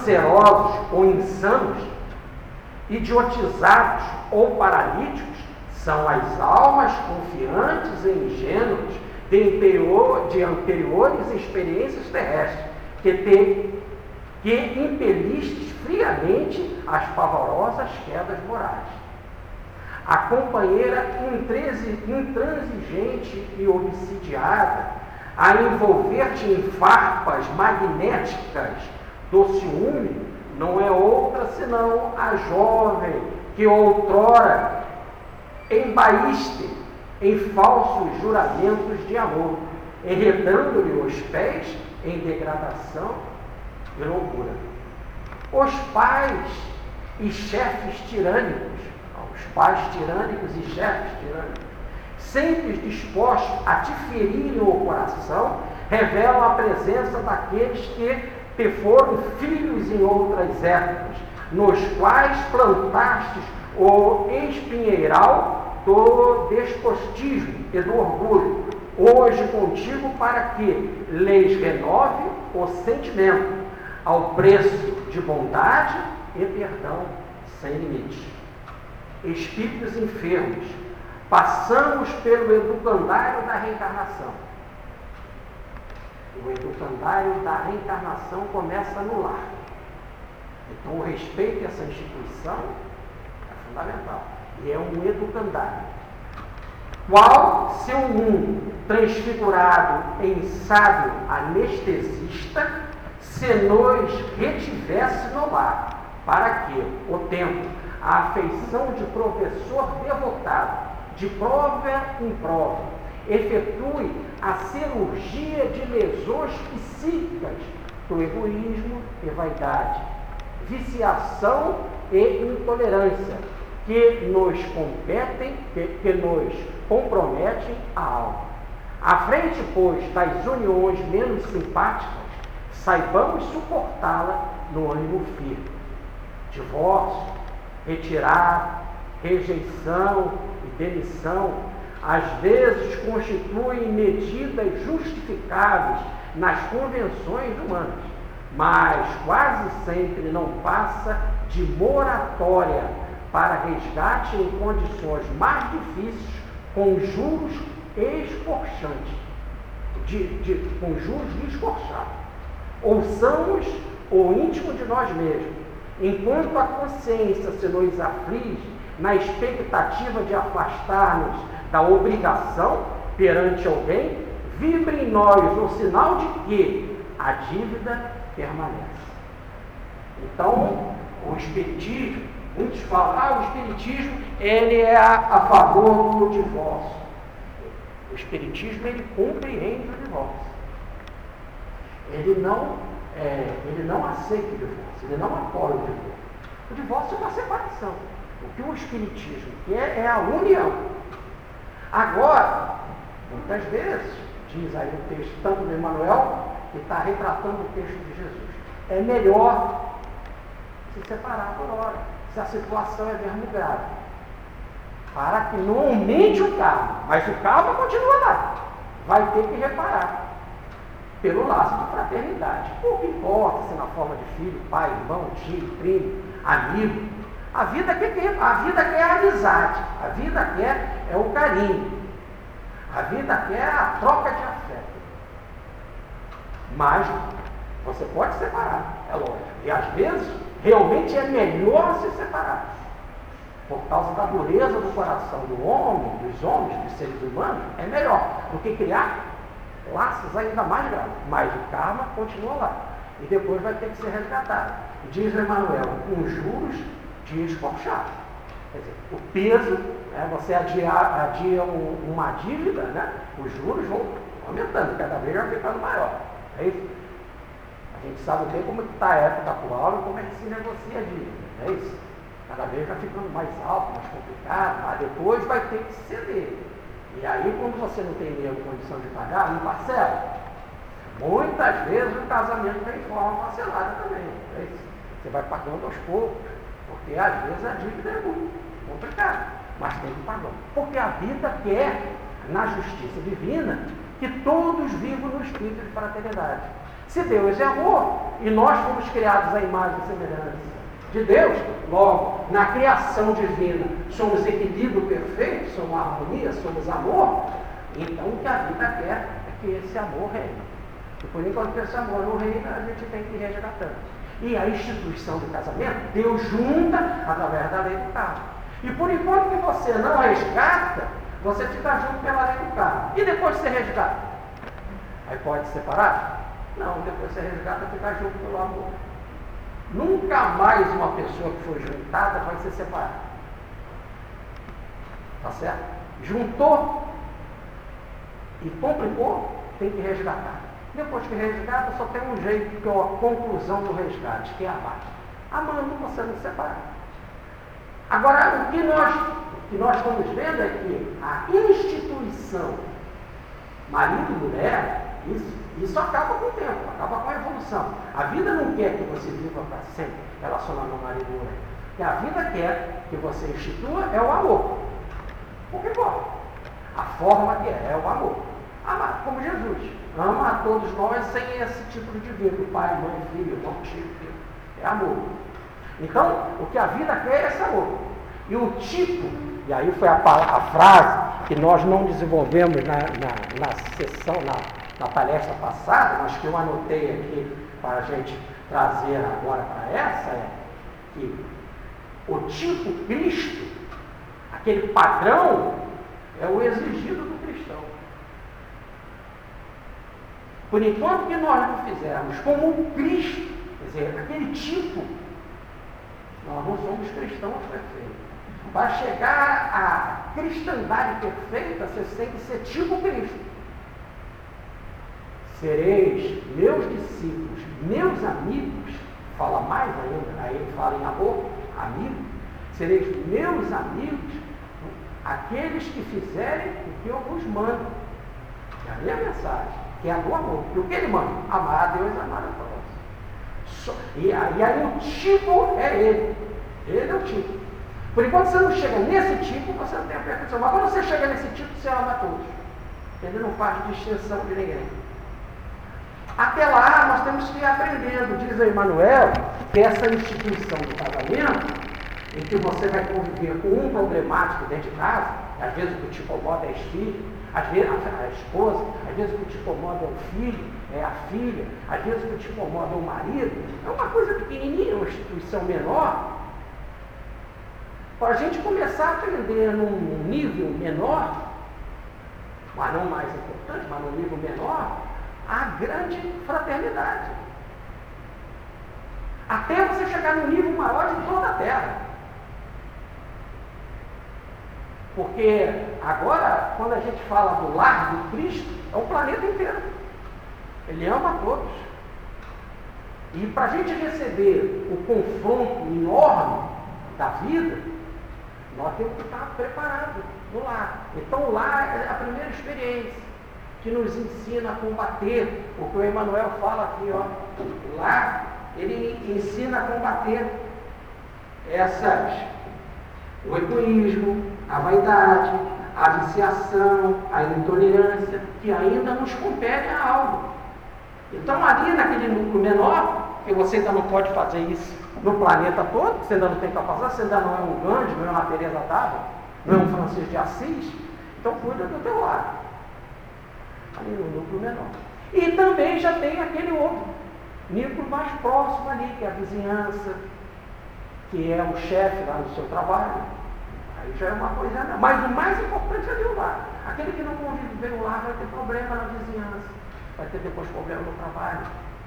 cancerosos ou insanos, idiotizados ou paralíticos, São as almas confiantes e ingênuas de anteriores experiências terrestres que impelistes friamente as pavorosas quedas morais. A companheira intransigente e obsidiada a envolver-te em farpas magnéticas do ciúme não é outra senão a jovem que outrora embaíste em falsos juramentos de amor, enredando-lhe os pés em degradação e loucura. Os pais e chefes tirânicos, e chefes tirânicos, sempre dispostos a te ferir o coração, revelam a presença daqueles que te foram filhos em outras épocas, nos quais plantastes o espinheiral do despostismo e do orgulho, hoje contigo, para que lhes renove o sentimento, ao preço de bondade e perdão sem limite. Espíritos enfermos, passamos pelo educandário da reencarnação. O educandário da reencarnação começa no lar. Então, o respeito a essa instituição é fundamental. E é um educandário. Qual seu mundo transfigurado em sábio anestesista se nos retivesse no lar, para que o tempo, a afeição de professor devotado, de prova em prova, efetue a cirurgia de lesões psíquicas do egoísmo e vaidade, viciação e intolerância, que nos comprometem a alma. À frente, pois, das uniões menos simpáticas, saibamos suportá-la no ânimo firme. Divórcio, retirada, rejeição e demissão, às vezes constituem medidas justificáveis nas convenções humanas, mas quase sempre não passa de moratória para resgate em condições mais difíceis, com juros escorchantes. Com juros escorchados. Ouçamos o íntimo de nós mesmos. Enquanto a consciência se nos aflige na expectativa de afastar-nos da obrigação perante alguém, vibre em nós o sinal de que a dívida permanece. Então, o Espiritismo, muitos falam, o Espiritismo ele é a favor do divórcio. O Espiritismo ele compreende o divórcio. Ele não aceita o divórcio, ele não apoia o divórcio. O divórcio é uma separação. O que o Espiritismo quer é a união. Agora, muitas vezes, diz aí o texto, tanto do Emmanuel, que está retratando o texto de Jesus, é melhor se separar por hora, se a situação é mesmo grave, para que não aumente o karma, mas o karma continua lá, vai ter que reparar pelo laço de fraternidade. Pouco importa se na forma de filho, pai, irmão, tio, primo, amigo. A vida quer a amizade, a vida quer é o carinho, a vida quer a troca de afeto. Mas você pode separar, é lógico. E às vezes, realmente é melhor se separar. Por causa da dureza do coração do homem, dos homens, dos seres humanos, é melhor do que criar laços ainda mais graves. Mas o karma continua lá. E depois vai ter que ser resgatado. Diz Emmanuel, com juros de escorchar. Quer dizer, o peso, você adia uma dívida, né? Os juros vão aumentando, cada vez vai ficando maior. É isso? A gente sabe bem como está a época atual e como é que se negocia a dívida. É isso? Cada vez vai ficando mais alto, mais complicado, mas depois vai ter que ceder. E aí, quando você não tem mesmo condição de pagar, não parcela. Muitas vezes o casamento vem de forma parcelada também. É isso? Você vai pagando aos poucos, porque às vezes a dívida é muito complicada, mas tem que pagar. Porque a vida quer, na justiça divina, que todos vivam no espírito de fraternidade. Se Deus é amor, e nós fomos criados à imagem e semelhança de Deus. Logo, na criação divina, somos equilíbrio perfeito, somos harmonia, somos amor. Então, o que a vida quer é que esse amor reine. E por enquanto esse amor não reina, a gente tem que ir resgatando. E a instituição do casamento, Deus junta através da lei do carro. E por enquanto que você não resgata, você fica junto pela lei do carro. E depois você resgata? Aí pode separar? Não, depois você resgata e fica junto pelo amor. Nunca mais uma pessoa que foi juntada vai ser separada. Tá certo? Juntou e complicou, tem que resgatar. Depois que resgata, só tem um jeito, que é a conclusão do resgate, que é amar. Amando, você não separa. Agora, o que nós estamos vendo é que a instituição marido e mulher, isso acaba com o tempo, acaba com a evolução. A vida não quer que você viva para sempre relacionado ao marido e mulher. O que a vida quer que você institua é o amor. Porque pode. A forma que é o amor. Amar, como Jesus. Ama a todos nós sem esse tipo de vínculo. Pai, mãe, filho, irmão, tio, filho. É amor. Então, o que a vida quer é esse amor. E o tipo, e aí foi a frase que nós não desenvolvemos na sessão, na palestra passada, mas que eu anotei aqui para a gente trazer agora para essa, é que o tipo Cristo, aquele padrão, é o exigido do cristão. Por enquanto que nós não fizermos como Cristo, quer dizer, aquele tipo, nós não somos cristãos perfeitos. Para chegar à cristandade perfeita, você tem que ser tipo Cristo. Sereis meus discípulos, meus amigos, fala mais ainda, aí ele fala em amor, amigo, sereis meus amigos, aqueles que fizerem o que eu vos mando. É a minha mensagem, que é a do amor. E o que ele manda? Amar a Deus e amar a todos. E aí o tipo é ele. Ele é o tipo. Por enquanto você não chega nesse tipo, você não tem a perfeição. Mas quando você chega nesse tipo, você ama a todos. Ele não faz distinção de ninguém. Até lá, nós temos que ir aprendendo. Diz a Emmanuel que essa instituição do casamento, em que você vai conviver com um problemático dentro de casa, às vezes o que te incomoda é o filho, às vezes a esposa, às vezes o que te incomoda é o filho, é a filha, às vezes o que te incomoda é o marido, é uma coisa pequenininha, uma instituição menor. Para a gente começar a aprender num nível menor, mas não mais importante, mas num nível menor, a grande fraternidade. Até você chegar no nível maior de toda a Terra. Porque agora, quando a gente fala do lar do Cristo, é o planeta inteiro. Ele ama a todos. E para a gente receber o confronto enorme da vida, nós temos que estar preparados no lar. Então o lar é a primeira experiência que nos ensina a combater. O que o Emmanuel fala aqui, ó, o lar, ele ensina a combater o egoísmo, a vaidade, a viciação, a intolerância, que ainda nos compete a algo. Então ali naquele núcleo menor, que você ainda não pode fazer isso no planeta todo, você ainda não tem capacidade, você ainda não é um Gandhi, não é uma Teresa d'Ávila, não é um Francisco de Assis, então cuida do teu lar. Ali no núcleo menor. E também já tem aquele outro núcleo mais próximo ali, que é a vizinhança, que é o chefe lá no seu trabalho. Aí já é uma coisa, mas o mais importante é ali o lar. Aquele que não convive bem no lar vai ter problema na vizinhança, vai ter depois problema no trabalho.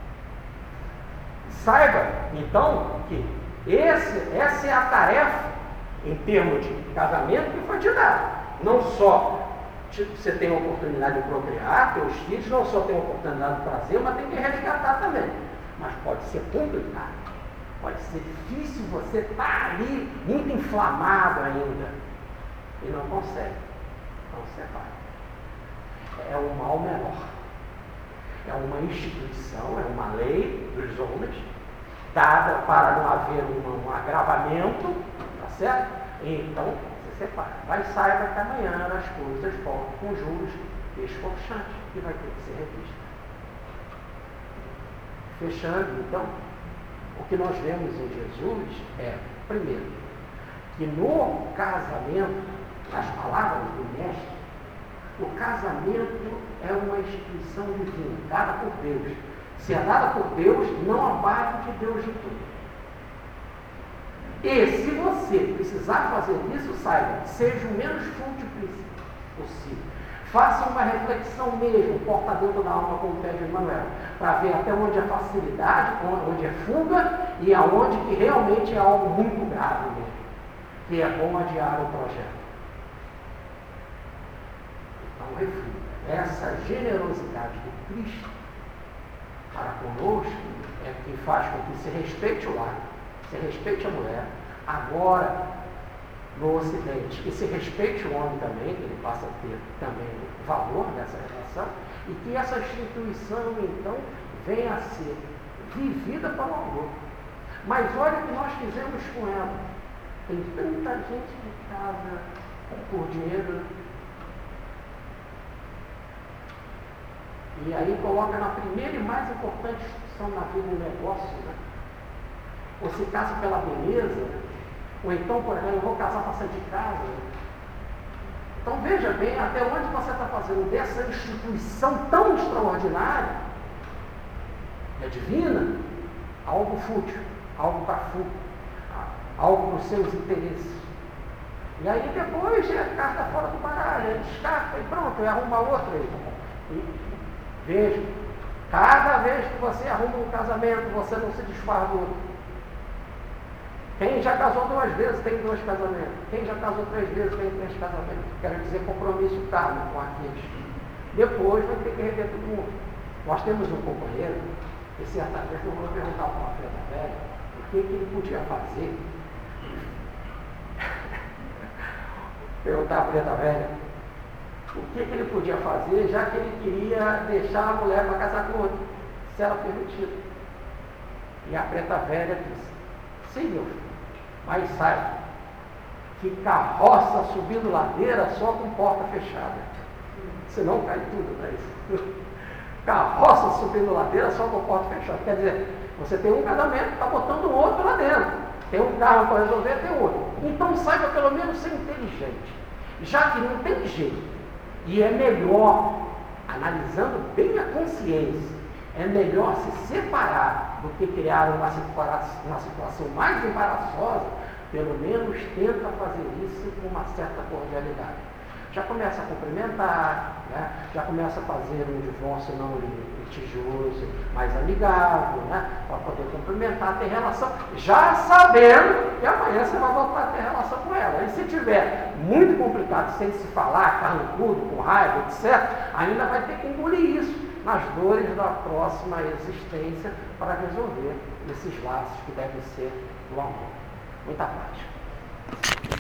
Saiba, então, que essa é a tarefa, em termos de casamento, que foi te dada. Não só você tem a oportunidade de procriar, teus filhos não só tem a oportunidade de prazer, mas tem que resgatar também. Mas pode ser complicado, pode ser difícil, você estar ali muito inflamado ainda e não consegue, não separa. É um mal menor, é uma instituição, é uma lei dos homens, dada para não haver um agravamento, tá certo? Então, separa. Mas saiba que amanhã as coisas voltam com juros esforçantes e vai ter que ser revista. Fechando, então, O que nós vemos em Jesus é, primeiro, que no casamento, nas palavras do Mestre, o casamento é uma instituição divina, dada por Deus. Se é dada por Deus, não abate de Deus de tudo. E se você precisar fazer isso, saiba, seja o menos fútil possível. Faça uma reflexão mesmo, porta dentro da alma, como pede Emmanuel, para ver até onde é facilidade, onde é fuga e aonde que realmente é algo muito grave mesmo, que é bom adiar o projeto. Então, reflita. Essa generosidade do Cristo para conosco é que faz com que se respeite o lar, se respeite a mulher, agora no Ocidente, que se respeite o homem também, que ele passa a ter também o valor dessa relação, e que essa instituição, então, venha a ser vivida para o amor. Mas olha o que nós fizemos com ela. Tem tanta gente que casa por dinheiro, e aí coloca na primeira e mais importante instituição na vida um negócio, né? Ou se casa pela beleza, ou então, por exemplo, eu vou casar para sair de casa. Então veja bem até onde você está fazendo dessa instituição tão extraordinária, é divina, algo fútil, algo para fuga, algo para os seus interesses. E aí depois é carta fora do baralho, descarta e pronto, e arruma outra. E veja, cada vez que você arruma um casamento, você não se desfaz do outro. Quem já casou 2 vezes tem 2 casamentos. Quem já casou 3 vezes tem 3 casamentos. Quero dizer, compromisso kármico com aqueles. Depois vai ter que rever todo mundo. Nós temos um companheiro que certa vez eu vou perguntar para uma preta velha o que ele podia fazer. Perguntar à preta velha o que ele podia fazer, já que ele queria deixar a mulher para casar com outro, se era permitido. E a preta velha disse: sim, meu filho, mas saiba que carroça subindo ladeira só com porta fechada. Senão cai tudo, não é isso? Carroça subindo ladeira só com porta fechada. Quer dizer, você tem um casamento, está botando o outro lá dentro. Tem um carro para resolver, tem outro. Então saiba pelo menos ser inteligente. Já que não tem jeito, e é melhor, analisando bem a consciência, é melhor se separar do que criar uma situação mais embaraçosa. Pelo menos tenta fazer isso com uma certa cordialidade. Já começa a cumprimentar, né? Já começa a fazer um divórcio não litigioso, mais amigável, né? Para poder cumprimentar, ter relação, já sabendo que amanhã você vai voltar a ter relação com ela. E se tiver muito complicado, sem se falar, carrancudo, com raiva, etc., ainda vai ter que engolir isso nas dores da próxima existência para resolver esses laços que devem ser do amor. Muita paz.